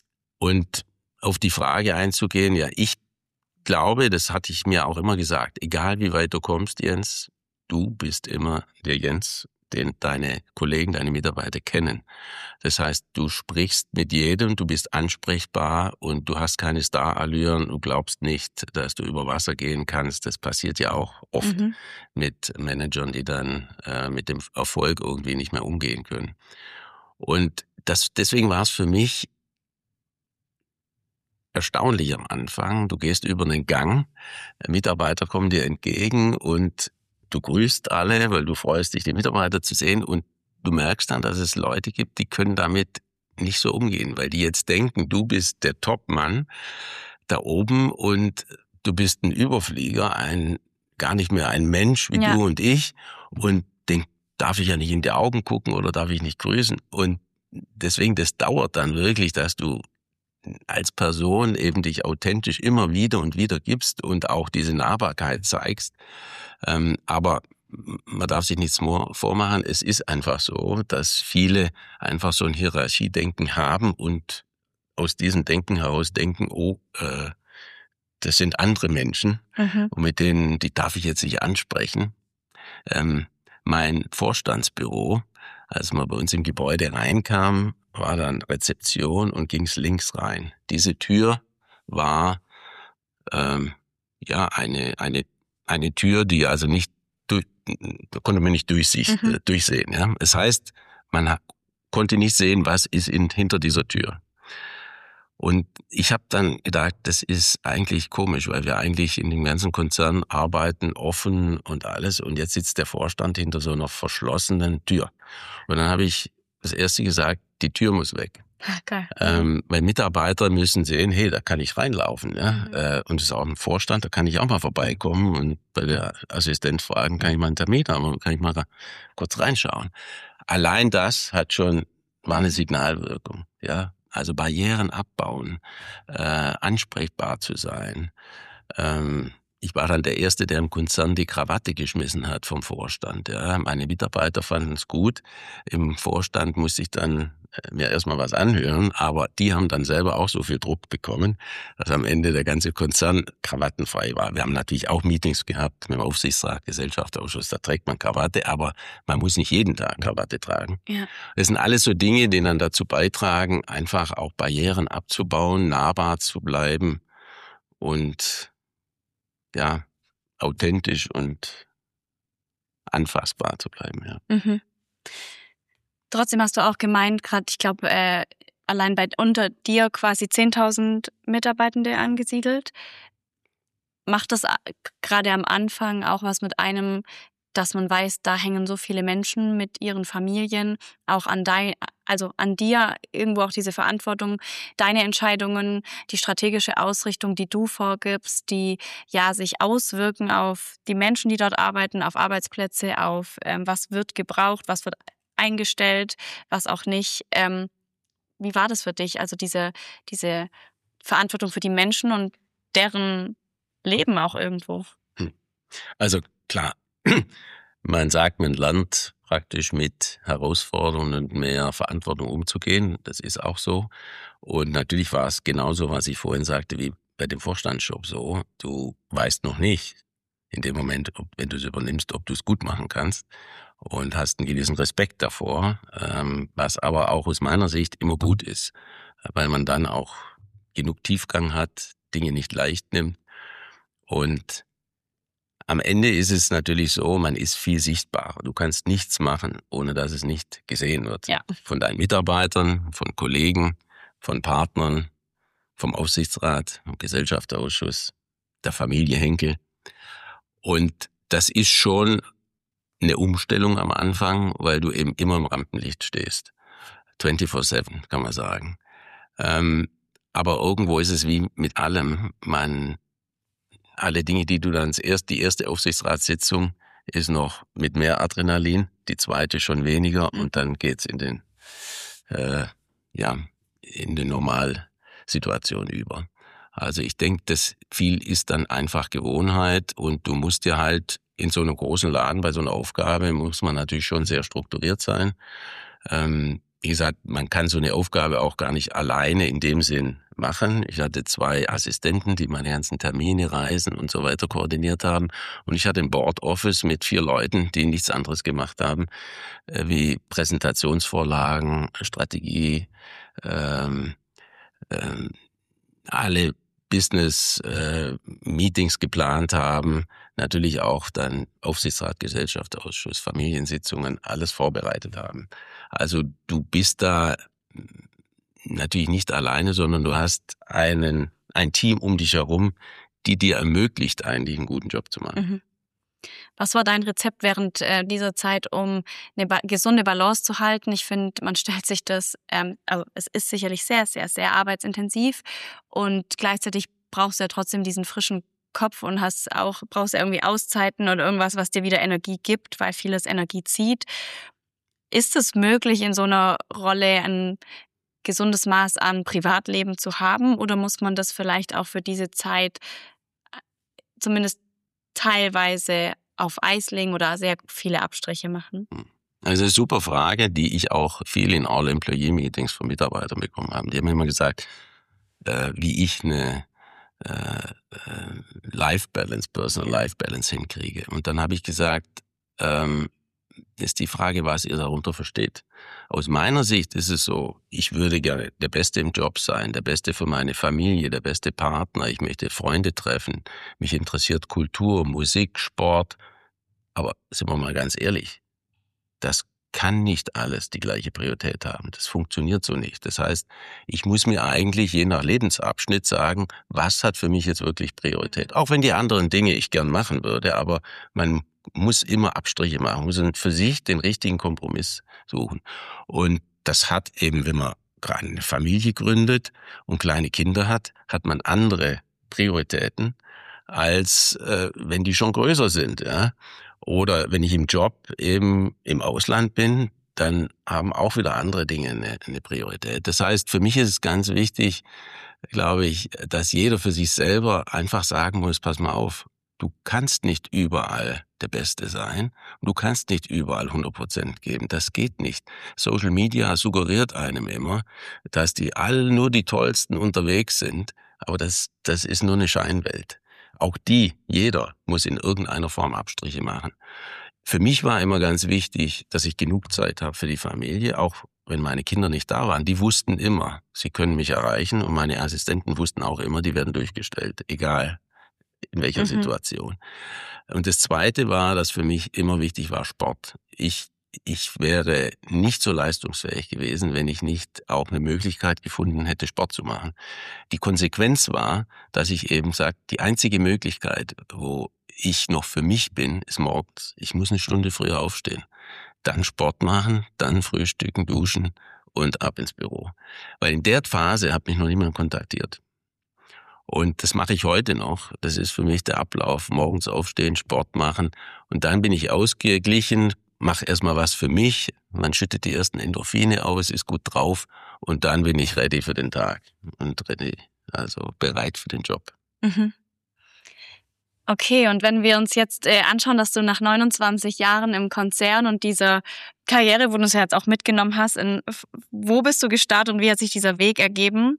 und auf die Frage einzugehen, ja, ich glaube, das hatte ich mir auch immer gesagt, egal wie weit du kommst, Jens, du bist immer der Jens, den deine Kollegen, deine Mitarbeiter kennen. Das heißt, du sprichst mit jedem, du bist ansprechbar und du hast keine Starallüren, du glaubst nicht, dass du über Wasser gehen kannst. Das passiert ja auch oft mhm. mit Managern, die dann äh, mit dem Erfolg irgendwie nicht mehr umgehen können. Und das, deswegen war es für mich erstaunlich am Anfang. Du gehst über einen Gang, Mitarbeiter kommen dir entgegen und du grüßt alle, weil du freust dich, die Mitarbeiter zu sehen, und du merkst dann, dass es Leute gibt, die können damit nicht so umgehen, weil die jetzt denken, du bist der Top-Mann da oben und du bist ein Überflieger, ein gar nicht mehr ein Mensch wie ja. du und ich, und den darf ich ja nicht in die Augen gucken oder darf ich nicht grüßen. Und deswegen, das dauert dann wirklich, dass du als Person eben dich authentisch immer wieder und wieder gibst und auch diese Nahbarkeit zeigst. Ähm, aber man darf sich nichts vormachen. Es ist einfach so, dass viele einfach so ein Hierarchiedenken haben und aus diesem Denken heraus denken, oh, äh, das sind andere Menschen Mhm. und mit denen, die darf ich jetzt nicht ansprechen. Ähm, mein Vorstandsbüro, als man bei uns im Gebäude reinkam, war dann Rezeption und ging's links rein. Diese Tür war ähm, ja eine eine eine Tür, die also nicht durch, da konnte man nicht durchsicht, Mhm. äh, durchsehen. Ja, es heißt, man ha- konnte nicht sehen, was ist in, hinter dieser Tür. Und ich habe dann gedacht, das ist eigentlich komisch, weil wir eigentlich in dem ganzen Konzern arbeiten, offen und alles. Und jetzt sitzt der Vorstand hinter so einer verschlossenen Tür. Und dann habe ich das Erste gesagt, die Tür muss weg. Ah, geil. Ähm, weil Mitarbeiter müssen sehen, hey, da kann ich reinlaufen. Ja? Mhm. Äh, und es ist auch ein Vorstand, da kann ich auch mal vorbeikommen und bei der Assistent fragen, kann ich mal einen Termin haben, kann ich mal da kurz reinschauen. Allein das hat schon, war eine Signalwirkung. Ja, also Barrieren abbauen, äh, ansprechbar zu sein. Ähm, ich war dann der Erste, der im Konzern die Krawatte geschmissen hat vom Vorstand. Ja, meine Mitarbeiter fanden es gut. Im Vorstand musste ich dann äh, mir erstmal was anhören, aber die haben dann selber auch so viel Druck bekommen, dass am Ende der ganze Konzern krawattenfrei war. Wir haben natürlich auch Meetings gehabt mit dem Aufsichtsrat, Gesellschafterausschuss, da trägt man Krawatte, aber man muss nicht jeden Tag Krawatte tragen. Ja. Das sind alles so Dinge, die dann dazu beitragen, einfach auch Barrieren abzubauen, nahbar zu bleiben und ja, authentisch und anfassbar zu bleiben, ja. Mhm. Trotzdem hast du auch gemeint, gerade, ich glaube, äh, allein bei unter dir quasi zehntausend Mitarbeitende angesiedelt. Macht das a- gerade am Anfang auch was mit einem, dass man weiß, da hängen so viele Menschen mit ihren Familien, auch an dein, also an dir irgendwo auch diese Verantwortung, deine Entscheidungen, die strategische Ausrichtung, die du vorgibst, die ja sich auswirken auf die Menschen, die dort arbeiten, auf Arbeitsplätze, auf ähm, was wird gebraucht, was wird eingestellt, was auch nicht. Ähm, wie war das für dich? Also diese, diese Verantwortung für die Menschen und deren Leben auch irgendwo. Hm. Also klar, man sagt, man lernt praktisch mit Herausforderungen und mehr Verantwortung umzugehen. Das ist auch so. Und natürlich war es genauso, was ich vorhin sagte, wie bei dem Vorstandsjob so. Du weißt noch nicht in dem Moment, ob, wenn du es übernimmst, ob du es gut machen kannst und hast einen gewissen Respekt davor, ähm, was aber auch aus meiner Sicht immer gut ist, weil man dann auch genug Tiefgang hat, Dinge nicht leicht nimmt. Und am Ende ist es natürlich so, man ist viel sichtbarer. Du kannst nichts machen, ohne dass es nicht gesehen wird. Ja. Von deinen Mitarbeitern, von Kollegen, von Partnern, vom Aufsichtsrat, vom Gesellschafterausschuss, der Familie Henkel. Und das ist schon eine Umstellung am Anfang, weil du eben immer im Rampenlicht stehst. vierundzwanzig sieben, kann man sagen. Ähm, aber irgendwo ist es wie mit allem. Man Alle Dinge, die du dann erst, die erste Aufsichtsratssitzung ist noch mit mehr Adrenalin, die zweite schon weniger Mhm. und dann geht's in den, äh, ja, in die Normalsituation über. Also ich denke, das viel ist dann einfach Gewohnheit und du musst dir halt in so einem großen Laden bei so einer Aufgabe muss man natürlich schon sehr strukturiert sein. Ähm, wie gesagt, man kann so eine Aufgabe auch gar nicht alleine in dem Sinn machen. Ich hatte zwei Assistenten, die meine ganzen Termine, Reisen und so weiter koordiniert haben. Und ich hatte ein Board Office mit vier Leuten, die nichts anderes gemacht haben, äh, wie Präsentationsvorlagen, Strategie, ähm, ähm, alle Business-Meetings äh, geplant haben, natürlich auch dann Aufsichtsrat, Gesellschafterausschuss, Familiensitzungen, alles vorbereitet haben. Also du bist da natürlich nicht alleine, sondern du hast einen, ein Team um dich herum, die dir ermöglicht, eigentlich einen guten Job zu machen. Mhm. Was war dein Rezept während äh, dieser Zeit, um eine ba- gesunde Balance zu halten? Ich finde, man stellt sich das, ähm, also es ist sicherlich sehr, sehr, sehr arbeitsintensiv und gleichzeitig brauchst du ja trotzdem diesen frischen Kopf und hast auch, brauchst ja irgendwie Auszeiten oder irgendwas, was dir wieder Energie gibt, weil vieles Energie zieht. Ist es möglich, in so einer Rolle ein gesundes Maß an Privatleben zu haben? Oder muss man das vielleicht auch für diese Zeit zumindest teilweise auf Eis legen oder sehr viele Abstriche machen? Also eine super Frage, die ich auch viel in All-Employee-Meetings von Mitarbeitern bekommen habe. Die haben immer gesagt, äh, wie ich eine äh, Life-Balance, Personal-Life-Balance hinkriege. Und dann habe ich gesagt, ähm, ist die Frage, was ihr darunter versteht. Aus meiner Sicht ist es so, ich würde gerne der Beste im Job sein, der Beste für meine Familie, der beste Partner. Ich möchte Freunde treffen. Mich interessiert Kultur, Musik, Sport. Aber sind wir mal ganz ehrlich, das kann nicht alles die gleiche Priorität haben. Das funktioniert so nicht. Das heißt, ich muss mir eigentlich je nach Lebensabschnitt sagen, was hat für mich jetzt wirklich Priorität. Auch wenn die anderen Dinge ich gern machen würde, aber man muss immer Abstriche machen, muss für sich den richtigen Kompromiss suchen. Und das hat eben, wenn man gerade eine Familie gründet und kleine Kinder hat, hat man andere Prioritäten, als äh, wenn die schon größer sind, ja. Oder wenn ich im Job eben im Ausland bin, dann haben auch wieder andere Dinge eine, eine Priorität. Das heißt, für mich ist es ganz wichtig, glaube ich, dass jeder für sich selber einfach sagen muss, pass mal auf, du kannst nicht überall der Beste sein und du kannst nicht überall hundert Prozent geben. Das geht nicht. Social Media suggeriert einem immer, dass die alle nur die Tollsten unterwegs sind, aber das, das ist nur eine Scheinwelt. Auch die, jeder muss in irgendeiner Form Abstriche machen. Für mich war immer ganz wichtig, dass ich genug Zeit habe für die Familie, auch wenn meine Kinder nicht da waren. Die wussten immer, sie können mich erreichen und meine Assistenten wussten auch immer, die werden durchgestellt, egal in welcher mhm. Situation. Und das Zweite war, dass für mich immer wichtig war Sport. Ich Ich wäre nicht so leistungsfähig gewesen, wenn ich nicht auch eine Möglichkeit gefunden hätte, Sport zu machen. Die Konsequenz war, dass ich eben sage, die einzige Möglichkeit, wo ich noch für mich bin, ist morgens. Ich muss eine Stunde früher aufstehen, dann Sport machen, dann frühstücken, duschen und ab ins Büro. Weil in der Phase hat mich noch niemand kontaktiert. Und das mache ich heute noch. Das ist für mich der Ablauf. Morgens aufstehen, Sport machen und dann bin ich ausgeglichen, mache erstmal was für mich, man schüttet die ersten Endorphine aus, ist gut drauf und dann bin ich ready für den Tag und ready, also bereit für den Job. Mhm. Okay, und wenn wir uns jetzt äh, anschauen, dass du nach neunundzwanzig Jahren im Konzern und dieser Karriere, wo du es ja jetzt auch mitgenommen hast, in, wo bist du gestartet und wie hat sich dieser Weg ergeben?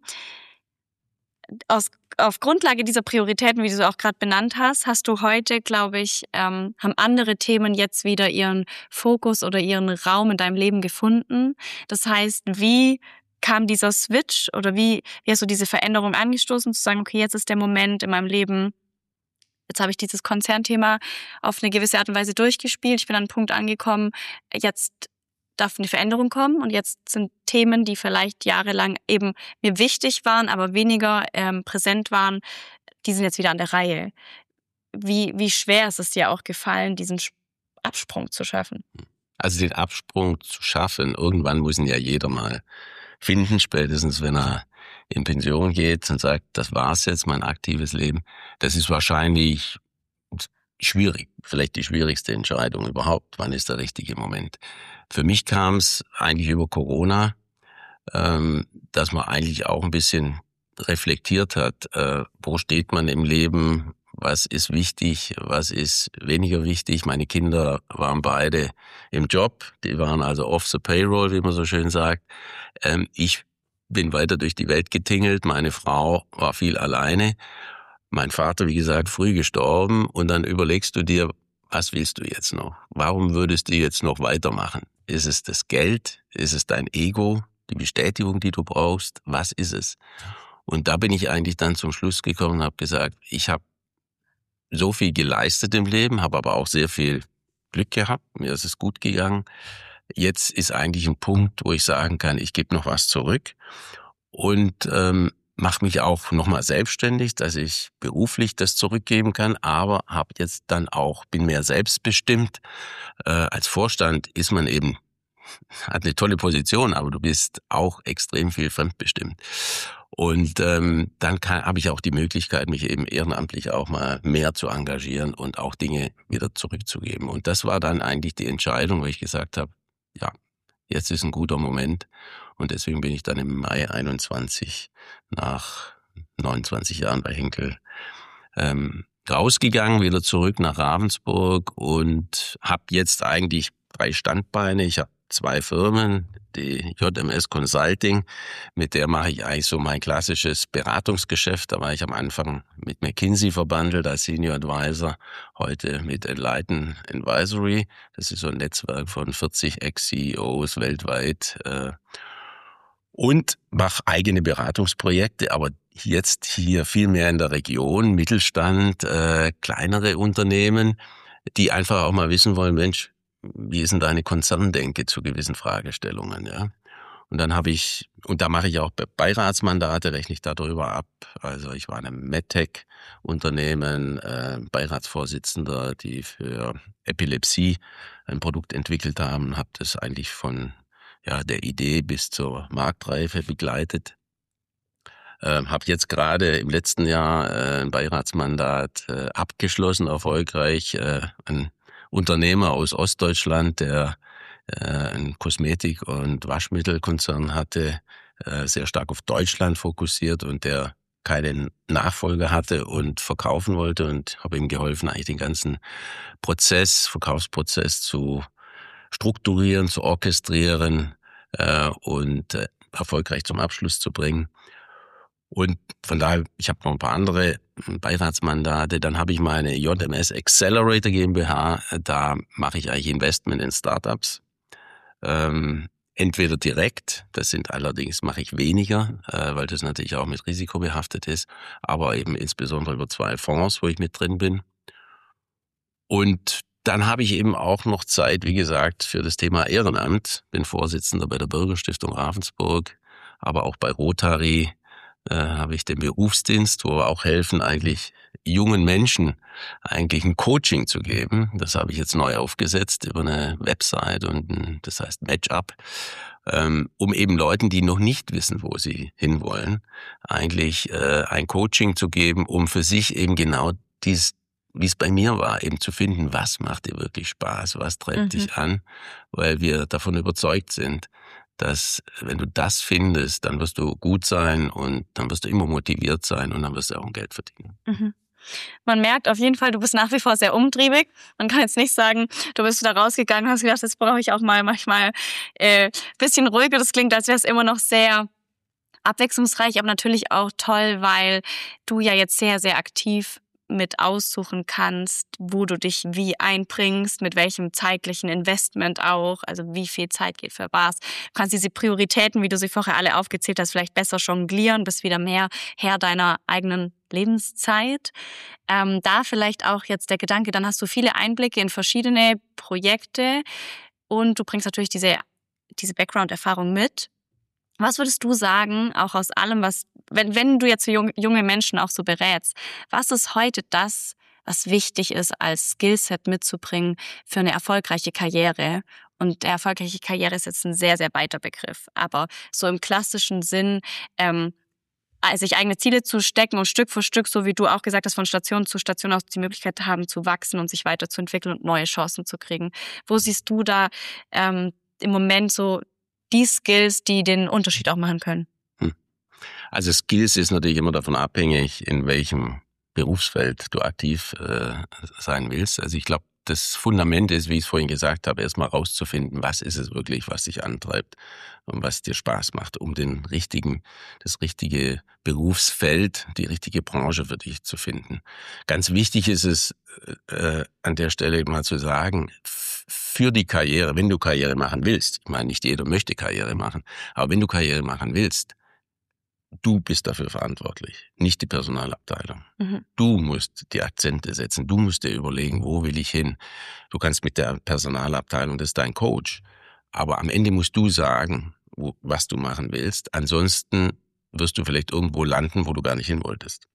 Aus, auf Grundlage dieser Prioritäten, wie du sie auch gerade benannt hast, hast du heute, glaube ich, ähm, haben andere Themen jetzt wieder ihren Fokus oder ihren Raum in deinem Leben gefunden. Das heißt, wie kam dieser Switch oder wie, wie hast du diese Veränderung angestoßen, zu sagen, okay, jetzt ist der Moment in meinem Leben, jetzt habe ich dieses Konzernthema auf eine gewisse Art und Weise durchgespielt, ich bin an einen Punkt angekommen, jetzt darf eine Veränderung kommen und jetzt sind Themen, die vielleicht jahrelang eben mir wichtig waren, aber weniger ähm, präsent waren, die sind jetzt wieder an der Reihe. Wie, wie schwer ist es dir auch gefallen, diesen Absprung zu schaffen? Also den Absprung zu schaffen, irgendwann muss ihn ja jeder mal finden, spätestens wenn er in Pension geht und sagt, das war's jetzt, mein aktives Leben. Das ist wahrscheinlich schwierig, vielleicht die schwierigste Entscheidung überhaupt. Wann ist der richtige Moment? Für mich kam es eigentlich über Corona, ähm, dass man eigentlich auch ein bisschen reflektiert hat, äh, wo steht man im Leben, was ist wichtig, was ist weniger wichtig. Meine Kinder waren beide im Job, die waren also off the payroll, wie man so schön sagt. Ähm, ich bin weiter durch die Welt getingelt, meine Frau war viel alleine. Mein Vater, wie gesagt, früh gestorben und dann überlegst du dir, was willst du jetzt noch? Warum würdest du jetzt noch weitermachen? Ist es das Geld? Ist es dein Ego? Die Bestätigung, die du brauchst? Was ist es? Und da bin ich eigentlich dann zum Schluss gekommen und habe gesagt, ich habe so viel geleistet im Leben, habe aber auch sehr viel Glück gehabt. Mir ist es gut gegangen. Jetzt ist eigentlich ein Punkt, wo ich sagen kann, ich gebe noch was zurück und ähm, mache mich auch nochmal selbstständig, dass ich beruflich das zurückgeben kann, aber habe jetzt dann auch, bin mehr selbstbestimmt. Äh, als Vorstand ist man eben, hat eine tolle Position, aber du bist auch extrem viel fremdbestimmt. Und ähm, dann habe ich auch die Möglichkeit, mich eben ehrenamtlich auch mal mehr zu engagieren und auch Dinge wieder zurückzugeben. Und das war dann eigentlich die Entscheidung, wo ich gesagt habe, ja, jetzt ist ein guter Moment. Und deswegen bin ich dann im Mai einundzwanzig nach neunundzwanzig Jahren bei Henkel ähm, rausgegangen, wieder zurück nach Ravensburg und habe jetzt eigentlich drei Standbeine. Ich habe zwei Firmen, die J M S Consulting, mit der mache ich eigentlich so mein klassisches Beratungsgeschäft. Da war ich am Anfang mit McKinsey verbandelt als Senior Advisor, heute mit Enlighten Advisory. Das ist so ein Netzwerk von vierzig Ex-C E Os weltweit. Äh, und mache eigene Beratungsprojekte, aber jetzt hier viel mehr in der Region, Mittelstand, äh, kleinere Unternehmen, die einfach auch mal wissen wollen, Mensch, wie ist denn deine Konzerndenke zu gewissen Fragestellungen, ja? Und dann habe ich, und da mache ich auch Beiratsmandate, rechne ich darüber ab. Also ich war in einem MedTech-Unternehmen, äh, Beiratsvorsitzender, die für Epilepsie ein Produkt entwickelt haben, habe das eigentlich von ja der Idee bis zur Marktreife begleitet. Ähm, habe jetzt gerade im letzten Jahr äh, ein Beiratsmandat äh, abgeschlossen, erfolgreich. Äh, ein Unternehmer aus Ostdeutschland, der äh, einen Kosmetik- und Waschmittelkonzern hatte, äh, sehr stark auf Deutschland fokussiert und der keinen Nachfolger hatte und verkaufen wollte, und habe ihm geholfen, eigentlich den ganzen Prozess, Verkaufsprozess zu strukturieren, zu orchestrieren äh, und äh, erfolgreich zum Abschluss zu bringen. Und von daher, ich habe noch ein paar andere Beiratsmandate. Dann habe ich meine J M S Accelerator GmbH. Da mache ich eigentlich Investment in Startups. Ähm, entweder direkt, das sind allerdings, mache ich weniger, äh, weil das natürlich auch mit Risiko behaftet ist, aber eben insbesondere über zwei Fonds, wo ich mit drin bin. Und dann habe ich eben auch noch Zeit, wie gesagt, für das Thema Ehrenamt. Bin Vorsitzender bei der Bürgerstiftung Ravensburg, aber auch bei Rotary äh, habe ich den Berufsdienst, wo wir auch helfen, eigentlich jungen Menschen eigentlich ein Coaching zu geben. Das habe ich jetzt neu aufgesetzt über eine Website und das heißt Matchup, ähm, um eben Leuten, die noch nicht wissen, wo sie hinwollen, eigentlich äh, ein Coaching zu geben, um für sich eben genau dies, wie es bei mir war, eben zu finden, was macht dir wirklich Spaß, was treibt Mhm. dich an, weil wir davon überzeugt sind, dass wenn du das findest, dann wirst du gut sein und dann wirst du immer motiviert sein und dann wirst du auch ein Geld verdienen. Mhm. Man merkt auf jeden Fall, du bist nach wie vor sehr umtriebig. Man kann jetzt nicht sagen, du bist da rausgegangen und hast gedacht, jetzt brauche ich auch mal manchmal äh, bisschen ruhiger. Das klingt, als wäre es immer noch sehr abwechslungsreich, aber natürlich auch toll, weil du ja jetzt sehr, sehr aktiv mit aussuchen kannst, wo du dich wie einbringst, mit welchem zeitlichen Investment auch, also wie viel Zeit geht für was. Du kannst diese Prioritäten, wie du sie vorher alle aufgezählt hast, vielleicht besser jonglieren, bist wieder mehr Herr deiner eigenen Lebenszeit. Ähm, da vielleicht auch jetzt der Gedanke, dann hast du viele Einblicke in verschiedene Projekte und du bringst natürlich diese, diese Background-Erfahrung mit. Was würdest du sagen, auch aus allem, was, wenn, wenn du jetzt junge, junge Menschen auch so berätst, was ist heute das, was wichtig ist, als Skillset mitzubringen für eine erfolgreiche Karriere? Und eine erfolgreiche Karriere ist jetzt ein sehr, sehr weiter Begriff. Aber so im klassischen Sinn, ähm, sich eigene Ziele zu stecken und Stück für Stück, so wie du auch gesagt hast, von Station zu Station aus die Möglichkeit haben, zu wachsen und sich weiterzuentwickeln und neue Chancen zu kriegen. Wo siehst du da ähm, im Moment so die Skills, die den Unterschied auch machen können? Also Skills ist natürlich immer davon abhängig, in welchem Berufsfeld du aktiv äh, sein willst. Also ich glaube, das Fundament ist, wie ich es vorhin gesagt habe, erstmal rauszufinden, was ist es wirklich, was dich antreibt und was dir Spaß macht, um den richtigen, das richtige Berufsfeld, die richtige Branche für dich zu finden. Ganz wichtig ist es, äh, an der Stelle mal zu sagen, für die Karriere, wenn du Karriere machen willst, ich meine, nicht jeder möchte Karriere machen, aber wenn du Karriere machen willst, du bist dafür verantwortlich, nicht die Personalabteilung. Mhm. Du musst die Akzente setzen, du musst dir überlegen, wo will ich hin. Du kannst mit der Personalabteilung, das ist dein Coach, aber am Ende musst du sagen, wo, was du machen willst. Ansonsten wirst du vielleicht irgendwo landen, wo du gar nicht hin wolltest.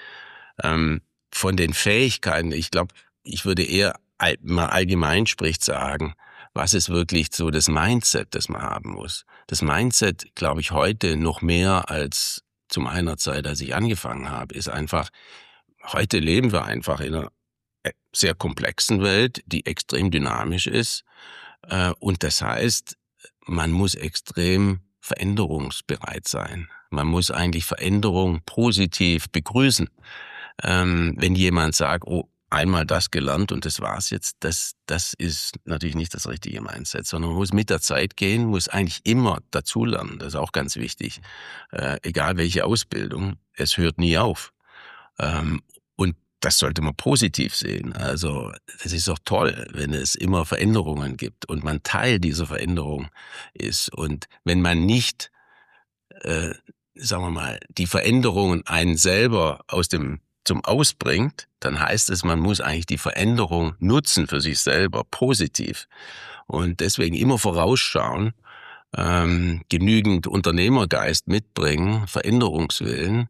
Ähm, von den Fähigkeiten, ich glaube, ich würde eher mal allgemein spricht sagen, was ist wirklich so das Mindset, das man haben muss. Das Mindset, glaube ich, heute noch mehr als zu meiner Zeit, als ich angefangen habe, ist einfach, heute leben wir einfach in einer sehr komplexen Welt, die extrem dynamisch ist. Und das heißt, man muss extrem veränderungsbereit sein. Man muss eigentlich Veränderung positiv begrüßen. Ähm, wenn jemand sagt, oh, einmal das gelernt und das war's jetzt, das, das ist natürlich nicht das richtige Mindset, sondern man muss mit der Zeit gehen, muss eigentlich immer dazulernen. Das ist auch ganz wichtig. Äh, egal welche Ausbildung, es hört nie auf. Ähm, und das sollte man positiv sehen. Also das ist doch toll, wenn es immer Veränderungen gibt und man Teil dieser Veränderung ist. Und wenn man nicht, äh, sagen wir mal, die Veränderungen einen selber aus dem zum Ausbringt, dann heißt es, man muss eigentlich die Veränderung nutzen für sich selber, positiv. Und deswegen immer vorausschauen, ähm, genügend Unternehmergeist mitbringen, Veränderungswillen.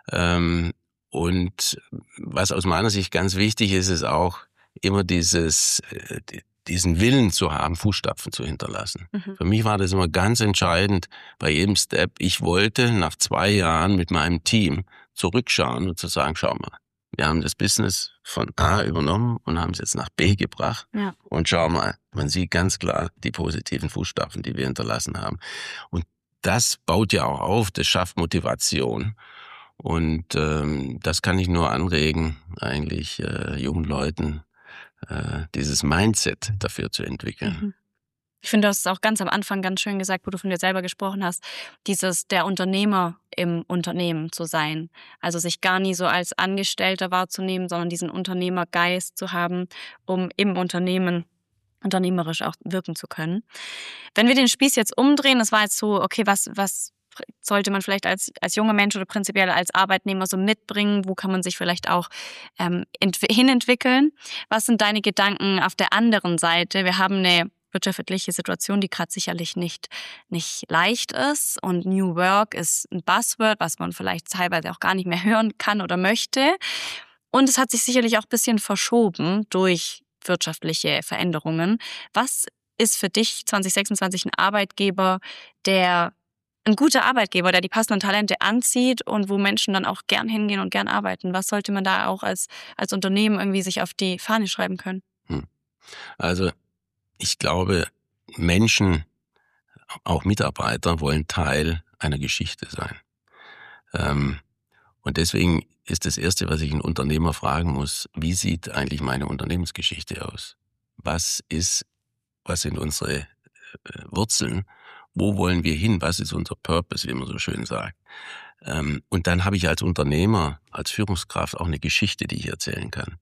Ähm, und was aus meiner Sicht ganz wichtig ist, ist auch immer dieses, äh, diesen Willen zu haben, Fußstapfen zu hinterlassen. Mhm. Für mich war das immer ganz entscheidend bei jedem Step. Ich wollte nach zwei Jahren mit meinem Team zurückschauen und zu sagen, schau mal, wir haben das Business von A übernommen und haben es jetzt nach B gebracht. Ja. Und schau mal, man sieht ganz klar die positiven Fußstapfen, die wir hinterlassen haben. Und das baut ja auch auf, das schafft Motivation. Und ähm, das kann ich nur anregen, eigentlich äh, jungen Leuten äh, dieses Mindset dafür zu entwickeln. Mhm. Ich finde, du hast es auch ganz am Anfang ganz schön gesagt, wo du von dir selber gesprochen hast, dieses der Unternehmer im Unternehmen zu sein. Also sich gar nie so als Angestellter wahrzunehmen, sondern diesen Unternehmergeist zu haben, um im Unternehmen unternehmerisch auch wirken zu können. Wenn wir den Spieß jetzt umdrehen, das war jetzt so, okay, was, was sollte man vielleicht als, als junger Mensch oder prinzipiell als Arbeitnehmer so mitbringen? Wo kann man sich vielleicht auch ähm, ent- hinentwickeln? Was sind deine Gedanken auf der anderen Seite? Wir haben eine wirtschaftliche Situation, die gerade sicherlich nicht, nicht leicht ist. Und New Work ist ein Buzzword, was man vielleicht teilweise auch gar nicht mehr hören kann oder möchte. Und es hat sich sicherlich auch ein bisschen verschoben durch wirtschaftliche Veränderungen. Was ist für dich zwanzig sechsundzwanzig ein Arbeitgeber, der ein guter Arbeitgeber, der die passenden Talente anzieht und wo Menschen dann auch gern hingehen und gern arbeiten? Was sollte man da auch als, als Unternehmen irgendwie sich auf die Fahne schreiben können? Hm. Also ich glaube, Menschen, auch Mitarbeiter, wollen Teil einer Geschichte sein. Ähm, und deswegen ist das Erste, was ich einen Unternehmer fragen muss, wie sieht eigentlich meine Unternehmensgeschichte aus? Was ist, was sind unsere äh, Wurzeln? Wo wollen wir hin? Was ist unser Purpose, wie man so schön sagt? Ähm, und dann habe ich als Unternehmer, als Führungskraft auch eine Geschichte, die ich erzählen kann.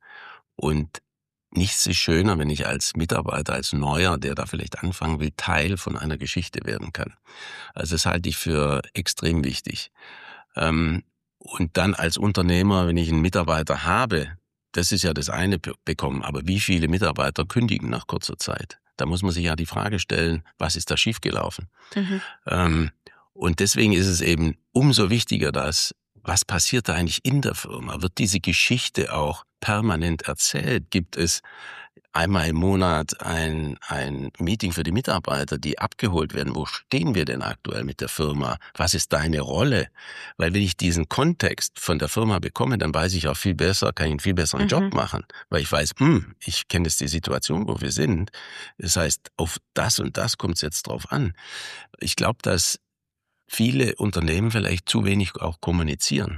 Und nichts ist schöner, wenn ich als Mitarbeiter, als Neuer, der da vielleicht anfangen will, Teil von einer Geschichte werden kann. Also das halte ich für extrem wichtig. Ähm, und dann als Unternehmer, wenn ich einen Mitarbeiter habe, das ist ja das eine bekommen, aber wie viele Mitarbeiter kündigen nach kurzer Zeit? Da muss man sich ja die Frage stellen, was ist da schiefgelaufen? Mhm. Ähm, und deswegen ist es eben umso wichtiger, dass was passiert da eigentlich in der Firma? Wird diese Geschichte auch permanent erzählt? Gibt es einmal im Monat ein, ein Meeting für die Mitarbeiter, die abgeholt werden? Wo stehen wir denn aktuell mit der Firma? Was ist deine Rolle? Weil wenn ich diesen Kontext von der Firma bekomme, dann weiß ich auch viel besser, kann ich einen viel besseren mhm. Job machen. Weil ich weiß, hm, ich kenne jetzt die Situation, wo wir sind. Das heißt, auf das und das kommt es jetzt drauf an. Ich glaube, dass viele Unternehmen vielleicht zu wenig auch kommunizieren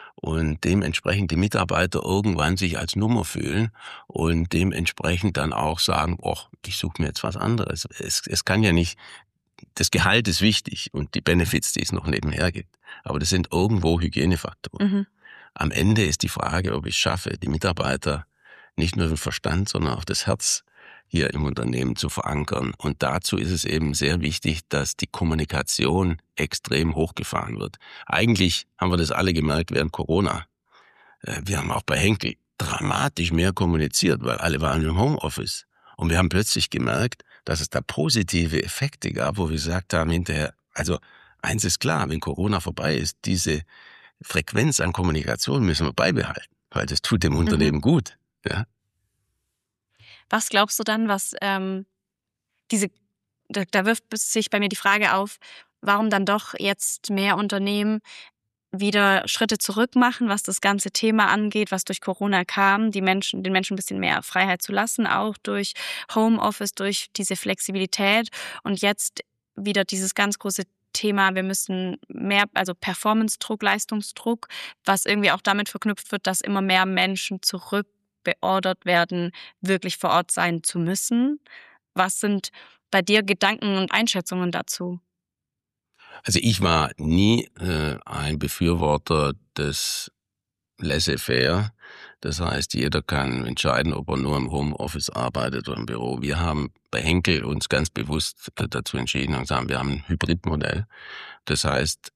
und dementsprechend die Mitarbeiter irgendwann sich als Nummer fühlen und dementsprechend dann auch sagen, oh, ich suche mir jetzt was anderes. Es, es kann ja nicht, das Gehalt ist wichtig und die Benefits, die es noch nebenher gibt, aber das sind irgendwo Hygienefaktoren. Mhm. Am Ende ist die Frage, ob ich es schaffe, die Mitarbeiter nicht nur den Verstand, sondern auch das Herz hier im Unternehmen zu verankern. Und dazu ist es eben sehr wichtig, dass die Kommunikation extrem hochgefahren wird. Eigentlich haben wir das alle gemerkt während Corona. Wir haben auch bei Henkel dramatisch mehr kommuniziert, weil alle waren im Homeoffice. Und wir haben plötzlich gemerkt, dass es da positive Effekte gab, wo wir gesagt haben hinterher, also eins ist klar, wenn Corona vorbei ist, diese Frequenz an Kommunikation müssen wir beibehalten, weil das tut dem Unternehmen mhm. gut. Ja. Was glaubst du dann, was ähm, diese, da, da wirft sich bei mir die Frage auf, warum dann doch jetzt mehr Unternehmen wieder Schritte zurück machen, was das ganze Thema angeht, was durch Corona kam, die Menschen, den Menschen ein bisschen mehr Freiheit zu lassen, auch durch Homeoffice, durch diese Flexibilität und jetzt wieder dieses ganz große Thema, wir müssen mehr, also Performance-Druck, Leistungsdruck, was irgendwie auch damit verknüpft wird, dass immer mehr Menschen zurückbeordert werden, wirklich vor Ort sein zu müssen. Was sind bei dir Gedanken und Einschätzungen dazu? Also ich war nie äh, ein Befürworter des Laissez-faire. Das heißt, jeder kann entscheiden, ob er nur im Homeoffice arbeitet oder im Büro. Wir haben bei Henkel uns ganz bewusst dazu entschieden und sagen, wir haben ein Hybridmodell. Das heißt,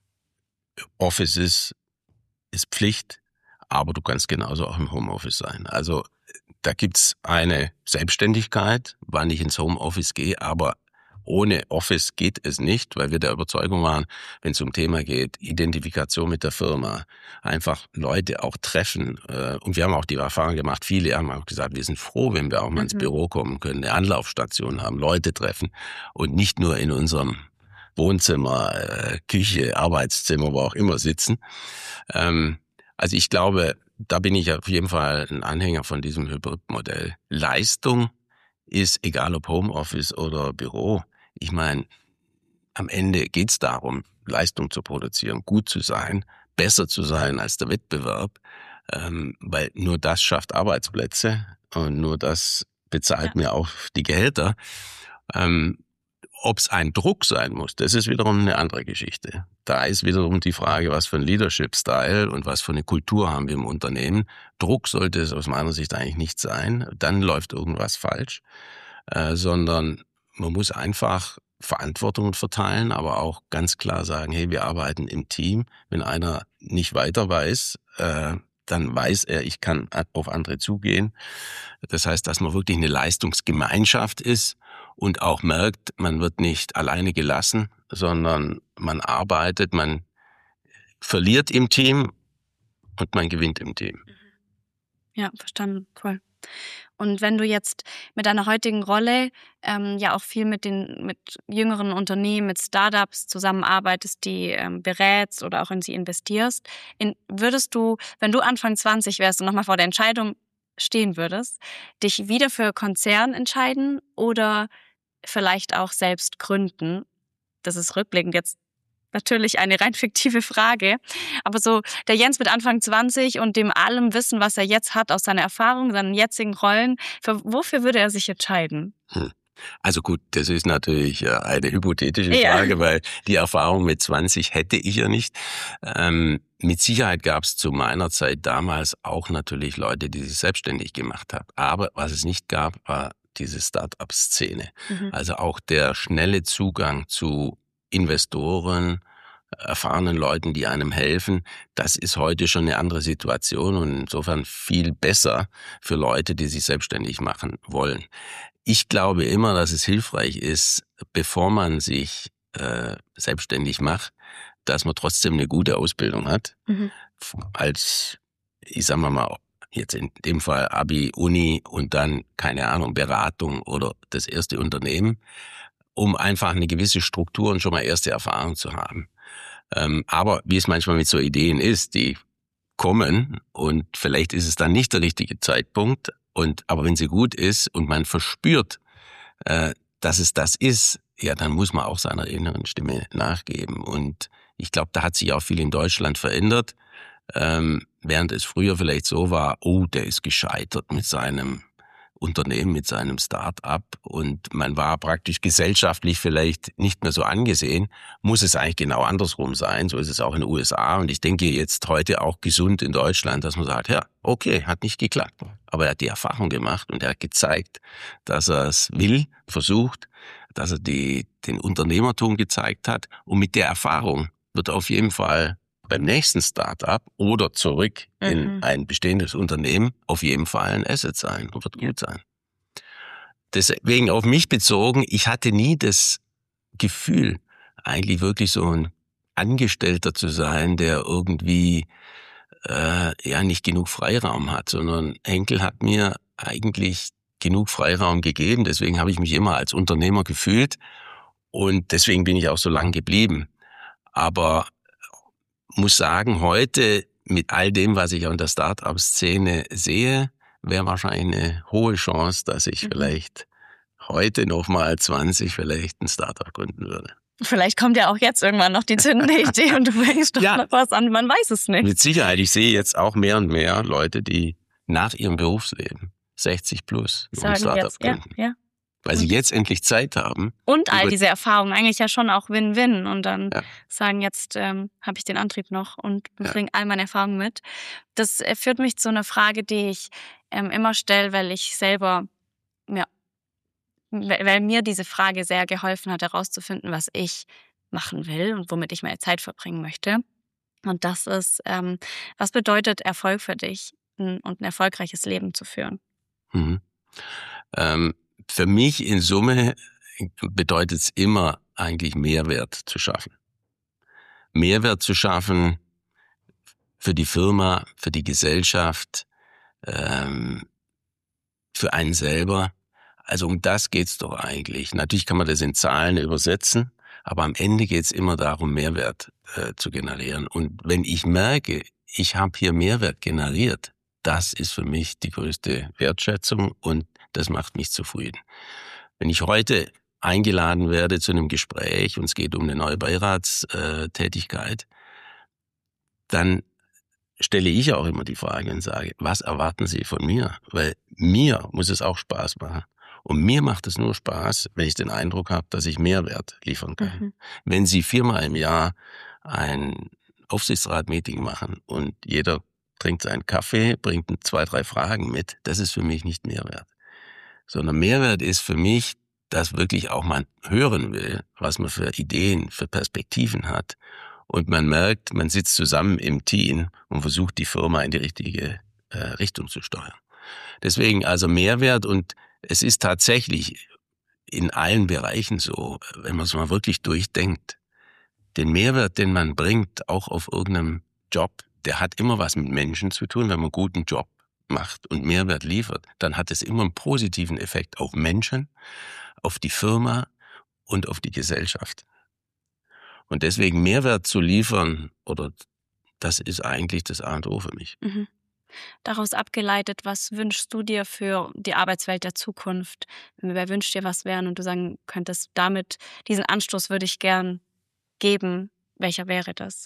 Offices ist Pflicht, aber du kannst genauso auch im Homeoffice sein. Also da gibt's eine Selbstständigkeit, wann ich ins Homeoffice gehe, aber ohne Office geht es nicht, weil wir der Überzeugung waren, wenn es um Thema geht, Identifikation mit der Firma, einfach Leute auch treffen. Und wir haben auch die Erfahrung gemacht, viele haben auch gesagt, wir sind froh, wenn wir auch mal mhm. ins Büro kommen können, eine Anlaufstation haben, Leute treffen und nicht nur in unserem Wohnzimmer, Küche, Arbeitszimmer, wo auch immer sitzen. Also ich glaube, da bin ich auf jeden Fall ein Anhänger von diesem Hybridmodell. Leistung ist, egal ob Homeoffice oder Büro, ich meine, am Ende geht es darum, Leistung zu produzieren, gut zu sein, besser zu sein als der Wettbewerb, ähm, weil nur das schafft Arbeitsplätze und nur das bezahlt ja. mir auch die Gehälter. Ähm, Ob es ein Druck sein muss, das ist wiederum eine andere Geschichte. Da ist wiederum die Frage, was für ein Leadership-Style und was für eine Kultur haben wir im Unternehmen. Druck sollte es aus meiner Sicht eigentlich nicht sein, dann läuft irgendwas falsch, äh, sondern man muss einfach Verantwortung verteilen, aber auch ganz klar sagen, hey, wir arbeiten im Team. Wenn einer nicht weiter weiß, äh, dann weiß er, ich kann auf andere zugehen. Das heißt, dass man wirklich eine Leistungsgemeinschaft ist und auch merkt, man wird nicht alleine gelassen, sondern man arbeitet, man verliert im Team und man gewinnt im Team. Ja, verstanden. Cool. Und wenn du jetzt mit deiner heutigen Rolle ähm, ja auch viel mit den mit jüngeren Unternehmen, mit Startups zusammenarbeitest, die ähm, berätst oder auch in sie investierst, in, würdest du, wenn du Anfang zwanzig wärst und nochmal vor der Entscheidung stehen würdest, dich wieder für Konzern entscheiden oder vielleicht auch selbst gründen? Das ist rückblickend jetzt natürlich eine rein fiktive Frage, aber so der Jens mit Anfang zwanzig und dem allem Wissen, was er jetzt hat aus seiner Erfahrung, seinen jetzigen Rollen, für, wofür würde er sich entscheiden? Hm. Also gut, das ist natürlich eine hypothetische Frage, ja. weil die Erfahrung mit zwanzig hätte ich ja nicht. Ähm, mit Sicherheit gab es zu meiner Zeit damals auch natürlich Leute, die sich selbstständig gemacht haben. Aber was es nicht gab, war diese Start-up-Szene. Mhm. Also auch der schnelle Zugang zu Investoren, erfahrenen Leuten, die einem helfen, das ist heute schon eine andere Situation und insofern viel besser für Leute, die sich selbstständig machen wollen. Ich glaube immer, dass es hilfreich ist, bevor man sich äh, selbstständig macht, dass man trotzdem eine gute Ausbildung hat. Mhm. Als, ich sag mal, jetzt in dem Fall Abi, Uni und dann, keine Ahnung, Beratung oder das erste Unternehmen, um einfach eine gewisse Struktur und schon mal erste Erfahrung zu haben. Ähm, aber wie es manchmal mit so Ideen ist, die kommen und vielleicht ist es dann nicht der richtige Zeitpunkt, und aber wenn sie gut ist und man verspürt, äh, dass es das ist, ja, dann muss man auch seiner inneren Stimme nachgeben. Und ich glaube, da hat sich auch viel in Deutschland verändert, ähm, während es früher vielleicht so war, oh, der ist gescheitert mit seinem Unternehmen, mit seinem Start-up und man war praktisch gesellschaftlich vielleicht nicht mehr so angesehen, muss es eigentlich genau andersrum sein. So ist es auch in den U S A und ich denke jetzt heute auch gesund in Deutschland, dass man sagt, ja, okay, hat nicht geklappt. Aber er hat die Erfahrung gemacht und er hat gezeigt, dass er es will, versucht, dass er die, den Unternehmertum gezeigt hat und mit der Erfahrung wird er auf jeden Fall beim nächsten Start-up oder zurück in mhm. ein bestehendes Unternehmen auf jeden Fall ein Asset sein und wird gut sein. Deswegen auf mich bezogen, ich hatte nie das Gefühl, eigentlich wirklich so ein Angestellter zu sein, der irgendwie äh, ja nicht genug Freiraum hat, sondern Henkel hat mir eigentlich genug Freiraum gegeben. Deswegen habe ich mich immer als Unternehmer gefühlt und deswegen bin ich auch so lang geblieben. Aber muss sagen, heute mit all dem, was ich an der Start-up-Szene sehe, wäre wahrscheinlich eine hohe Chance, dass ich mhm. vielleicht heute nochmal zwanzig vielleicht ein Startup gründen würde. Vielleicht kommt ja auch jetzt irgendwann noch die zündende Idee und du fängst doch ja, noch was an, man weiß es nicht. Mit Sicherheit. Ich sehe jetzt auch mehr und mehr Leute, die nach ihrem Berufsleben sechzig plus noch ein Startup jetzt, gründen. Ja, ja. Weil sie jetzt endlich Zeit haben. Und all diese Erfahrungen, eigentlich ja schon auch Win-Win. Und dann ja. sagen, jetzt ähm, habe ich den Antrieb noch und ja. bringe all meine Erfahrungen mit. Das äh, führt mich zu einer Frage, die ich ähm, immer stelle, weil ich selber, ja, weil mir diese Frage sehr geholfen hat, herauszufinden, was ich machen will und womit ich meine Zeit verbringen möchte. Und das ist, ähm, was bedeutet Erfolg für dich und ein erfolgreiches Leben zu führen? Mhm. Ähm, für mich in Summe bedeutet es immer eigentlich Mehrwert zu schaffen. Mehrwert zu schaffen für die Firma, für die Gesellschaft, ähm, für einen selber. Also um das geht's doch eigentlich. Natürlich kann man das in Zahlen übersetzen, aber am Ende geht's immer darum, Mehrwert äh, zu generieren. Und wenn ich merke, ich habe hier Mehrwert generiert, das ist für mich die größte Wertschätzung und das macht mich zufrieden. Wenn ich heute eingeladen werde zu einem Gespräch und es geht um eine neue Beiratstätigkeit, dann stelle ich auch immer die Frage und sage, was erwarten Sie von mir? Weil mir muss es auch Spaß machen. Und mir macht es nur Spaß, wenn ich den Eindruck habe, dass ich Mehrwert liefern kann. Mhm. Wenn Sie viermal im Jahr ein Aufsichtsrat-Meeting machen und jeder trinkt seinen Kaffee, bringt zwei, drei Fragen mit, das ist für mich nicht Mehrwert. Sondern Mehrwert ist für mich, dass wirklich auch man hören will, was man für Ideen, für Perspektiven hat. Und man merkt, man sitzt zusammen im Team und versucht, die Firma in die richtige äh, Richtung zu steuern. Deswegen also Mehrwert, und es ist tatsächlich in allen Bereichen so, wenn man es mal wirklich durchdenkt, den Mehrwert, den man bringt, auch auf irgendeinem Job, der hat immer was mit Menschen zu tun. Wenn man einen guten Job macht und Mehrwert liefert, dann hat es immer einen positiven Effekt auf Menschen, auf die Firma und auf die Gesellschaft. Und deswegen Mehrwert zu liefern, oder das ist eigentlich das A und O für mich. Mhm. Daraus abgeleitet, was wünschst du dir für die Arbeitswelt der Zukunft? Wer wünscht dir was werden und du sagen könntest, damit, diesen Anstoß würde ich gern geben, welcher wäre das?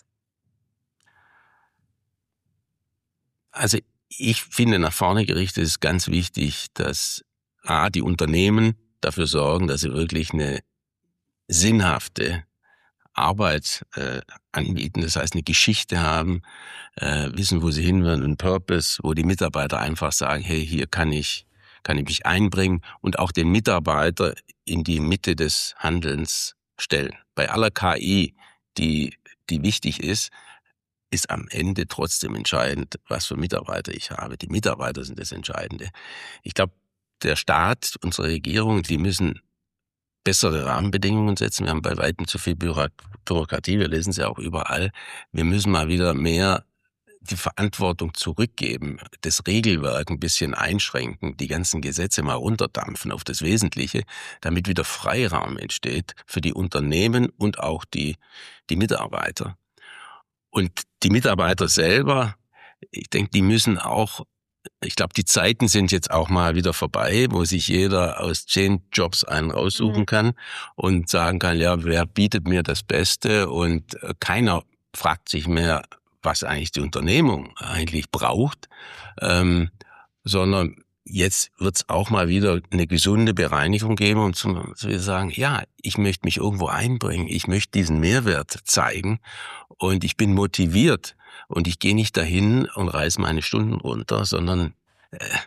Also ich finde, nach vorne gerichtet ist ganz wichtig, dass A, die Unternehmen dafür sorgen, dass sie wirklich eine sinnhafte Arbeit äh, anbieten, das heißt eine Geschichte haben, äh, wissen, wo sie hin wollen, einen Purpose, wo die Mitarbeiter einfach sagen, hey, hier kann ich, kann ich mich einbringen und auch den Mitarbeiter in die Mitte des Handelns stellen. Bei aller K I, die, die wichtig ist, ist am Ende trotzdem entscheidend, was für Mitarbeiter ich habe. Die Mitarbeiter sind das Entscheidende. Ich glaube, der Staat, unsere Regierung, die müssen bessere Rahmenbedingungen setzen. Wir haben bei weitem zu viel Bürokratie, wir lesen es ja auch überall. Wir müssen mal wieder mehr die Verantwortung zurückgeben, das Regelwerk ein bisschen einschränken, die ganzen Gesetze mal runterdampfen auf das Wesentliche, damit wieder Freiraum entsteht für die Unternehmen und auch die, die Mitarbeiter. Und die Mitarbeiter selber, ich denke, die müssen auch, ich glaube, die Zeiten sind jetzt auch mal wieder vorbei, wo sich jeder aus zehn Jobs einen raussuchen mhm. kann und sagen kann, ja, wer bietet mir das Beste? Und keiner fragt sich mehr, was eigentlich die Unternehmung eigentlich braucht, ähm, sondern jetzt wird es auch mal wieder eine gesunde Bereinigung geben und zu, zu sagen, ja, ich möchte mich irgendwo einbringen, ich möchte diesen Mehrwert zeigen und ich bin motiviert und ich gehe nicht dahin und reiß meine Stunden runter, sondern äh,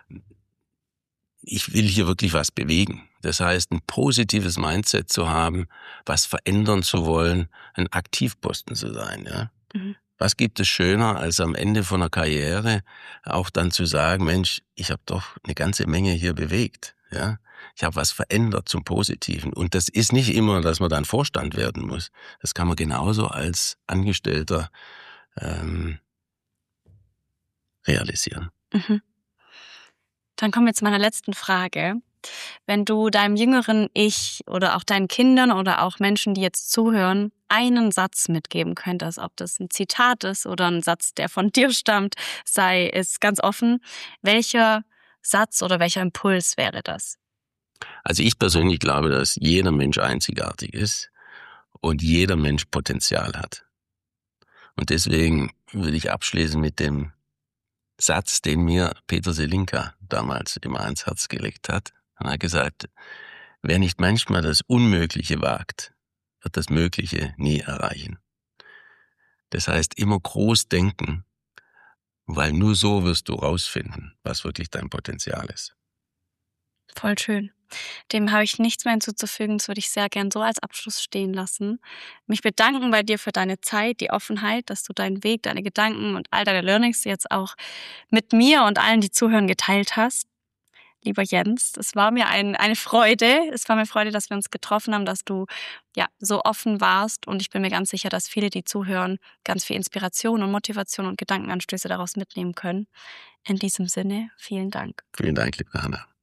ich will hier wirklich was bewegen. Das heißt, ein positives Mindset zu haben, was verändern zu wollen, ein Aktivposten zu sein, ja. Mhm. Was gibt es schöner, als am Ende von einer Karriere auch dann zu sagen, Mensch, ich habe doch eine ganze Menge hier bewegt. Ja, ich habe was verändert zum Positiven. Und das ist nicht immer, dass man dann Vorstand werden muss. Das kann man genauso als Angestellter ähm, realisieren. Mhm. Dann kommen wir zu meiner letzten Frage. Wenn du deinem jüngeren Ich oder auch deinen Kindern oder auch Menschen, die jetzt zuhören, einen Satz mitgeben könntest, ob das ein Zitat ist oder ein Satz, der von dir stammt, sei es ganz offen. Welcher Satz oder welcher Impuls wäre das? Also ich persönlich glaube, dass jeder Mensch einzigartig ist und jeder Mensch Potenzial hat. Und deswegen würde ich abschließen mit dem Satz, den mir Peter Selinka damals immer ans Herz gelegt hat. Er hat gesagt, wer nicht manchmal das Unmögliche wagt, wird das Mögliche nie erreichen. Das heißt, immer groß denken, weil nur so wirst du rausfinden, was wirklich dein Potenzial ist. Voll schön. Dem habe ich nichts mehr hinzuzufügen. Das würde ich sehr gern so als Abschluss stehen lassen. Mich bedanken bei dir für deine Zeit, die Offenheit, dass du deinen Weg, deine Gedanken und all deine Learnings jetzt auch mit mir und allen, die zuhören, geteilt hast. Lieber Jens, es war mir ein, eine Freude. Es war mir Freude, dass wir uns getroffen haben, dass du ja so offen warst. Und ich bin mir ganz sicher, dass viele, die zuhören, ganz viel Inspiration und Motivation und Gedankenanstöße daraus mitnehmen können. In diesem Sinne, vielen Dank. Vielen Dank, liebe Hanna.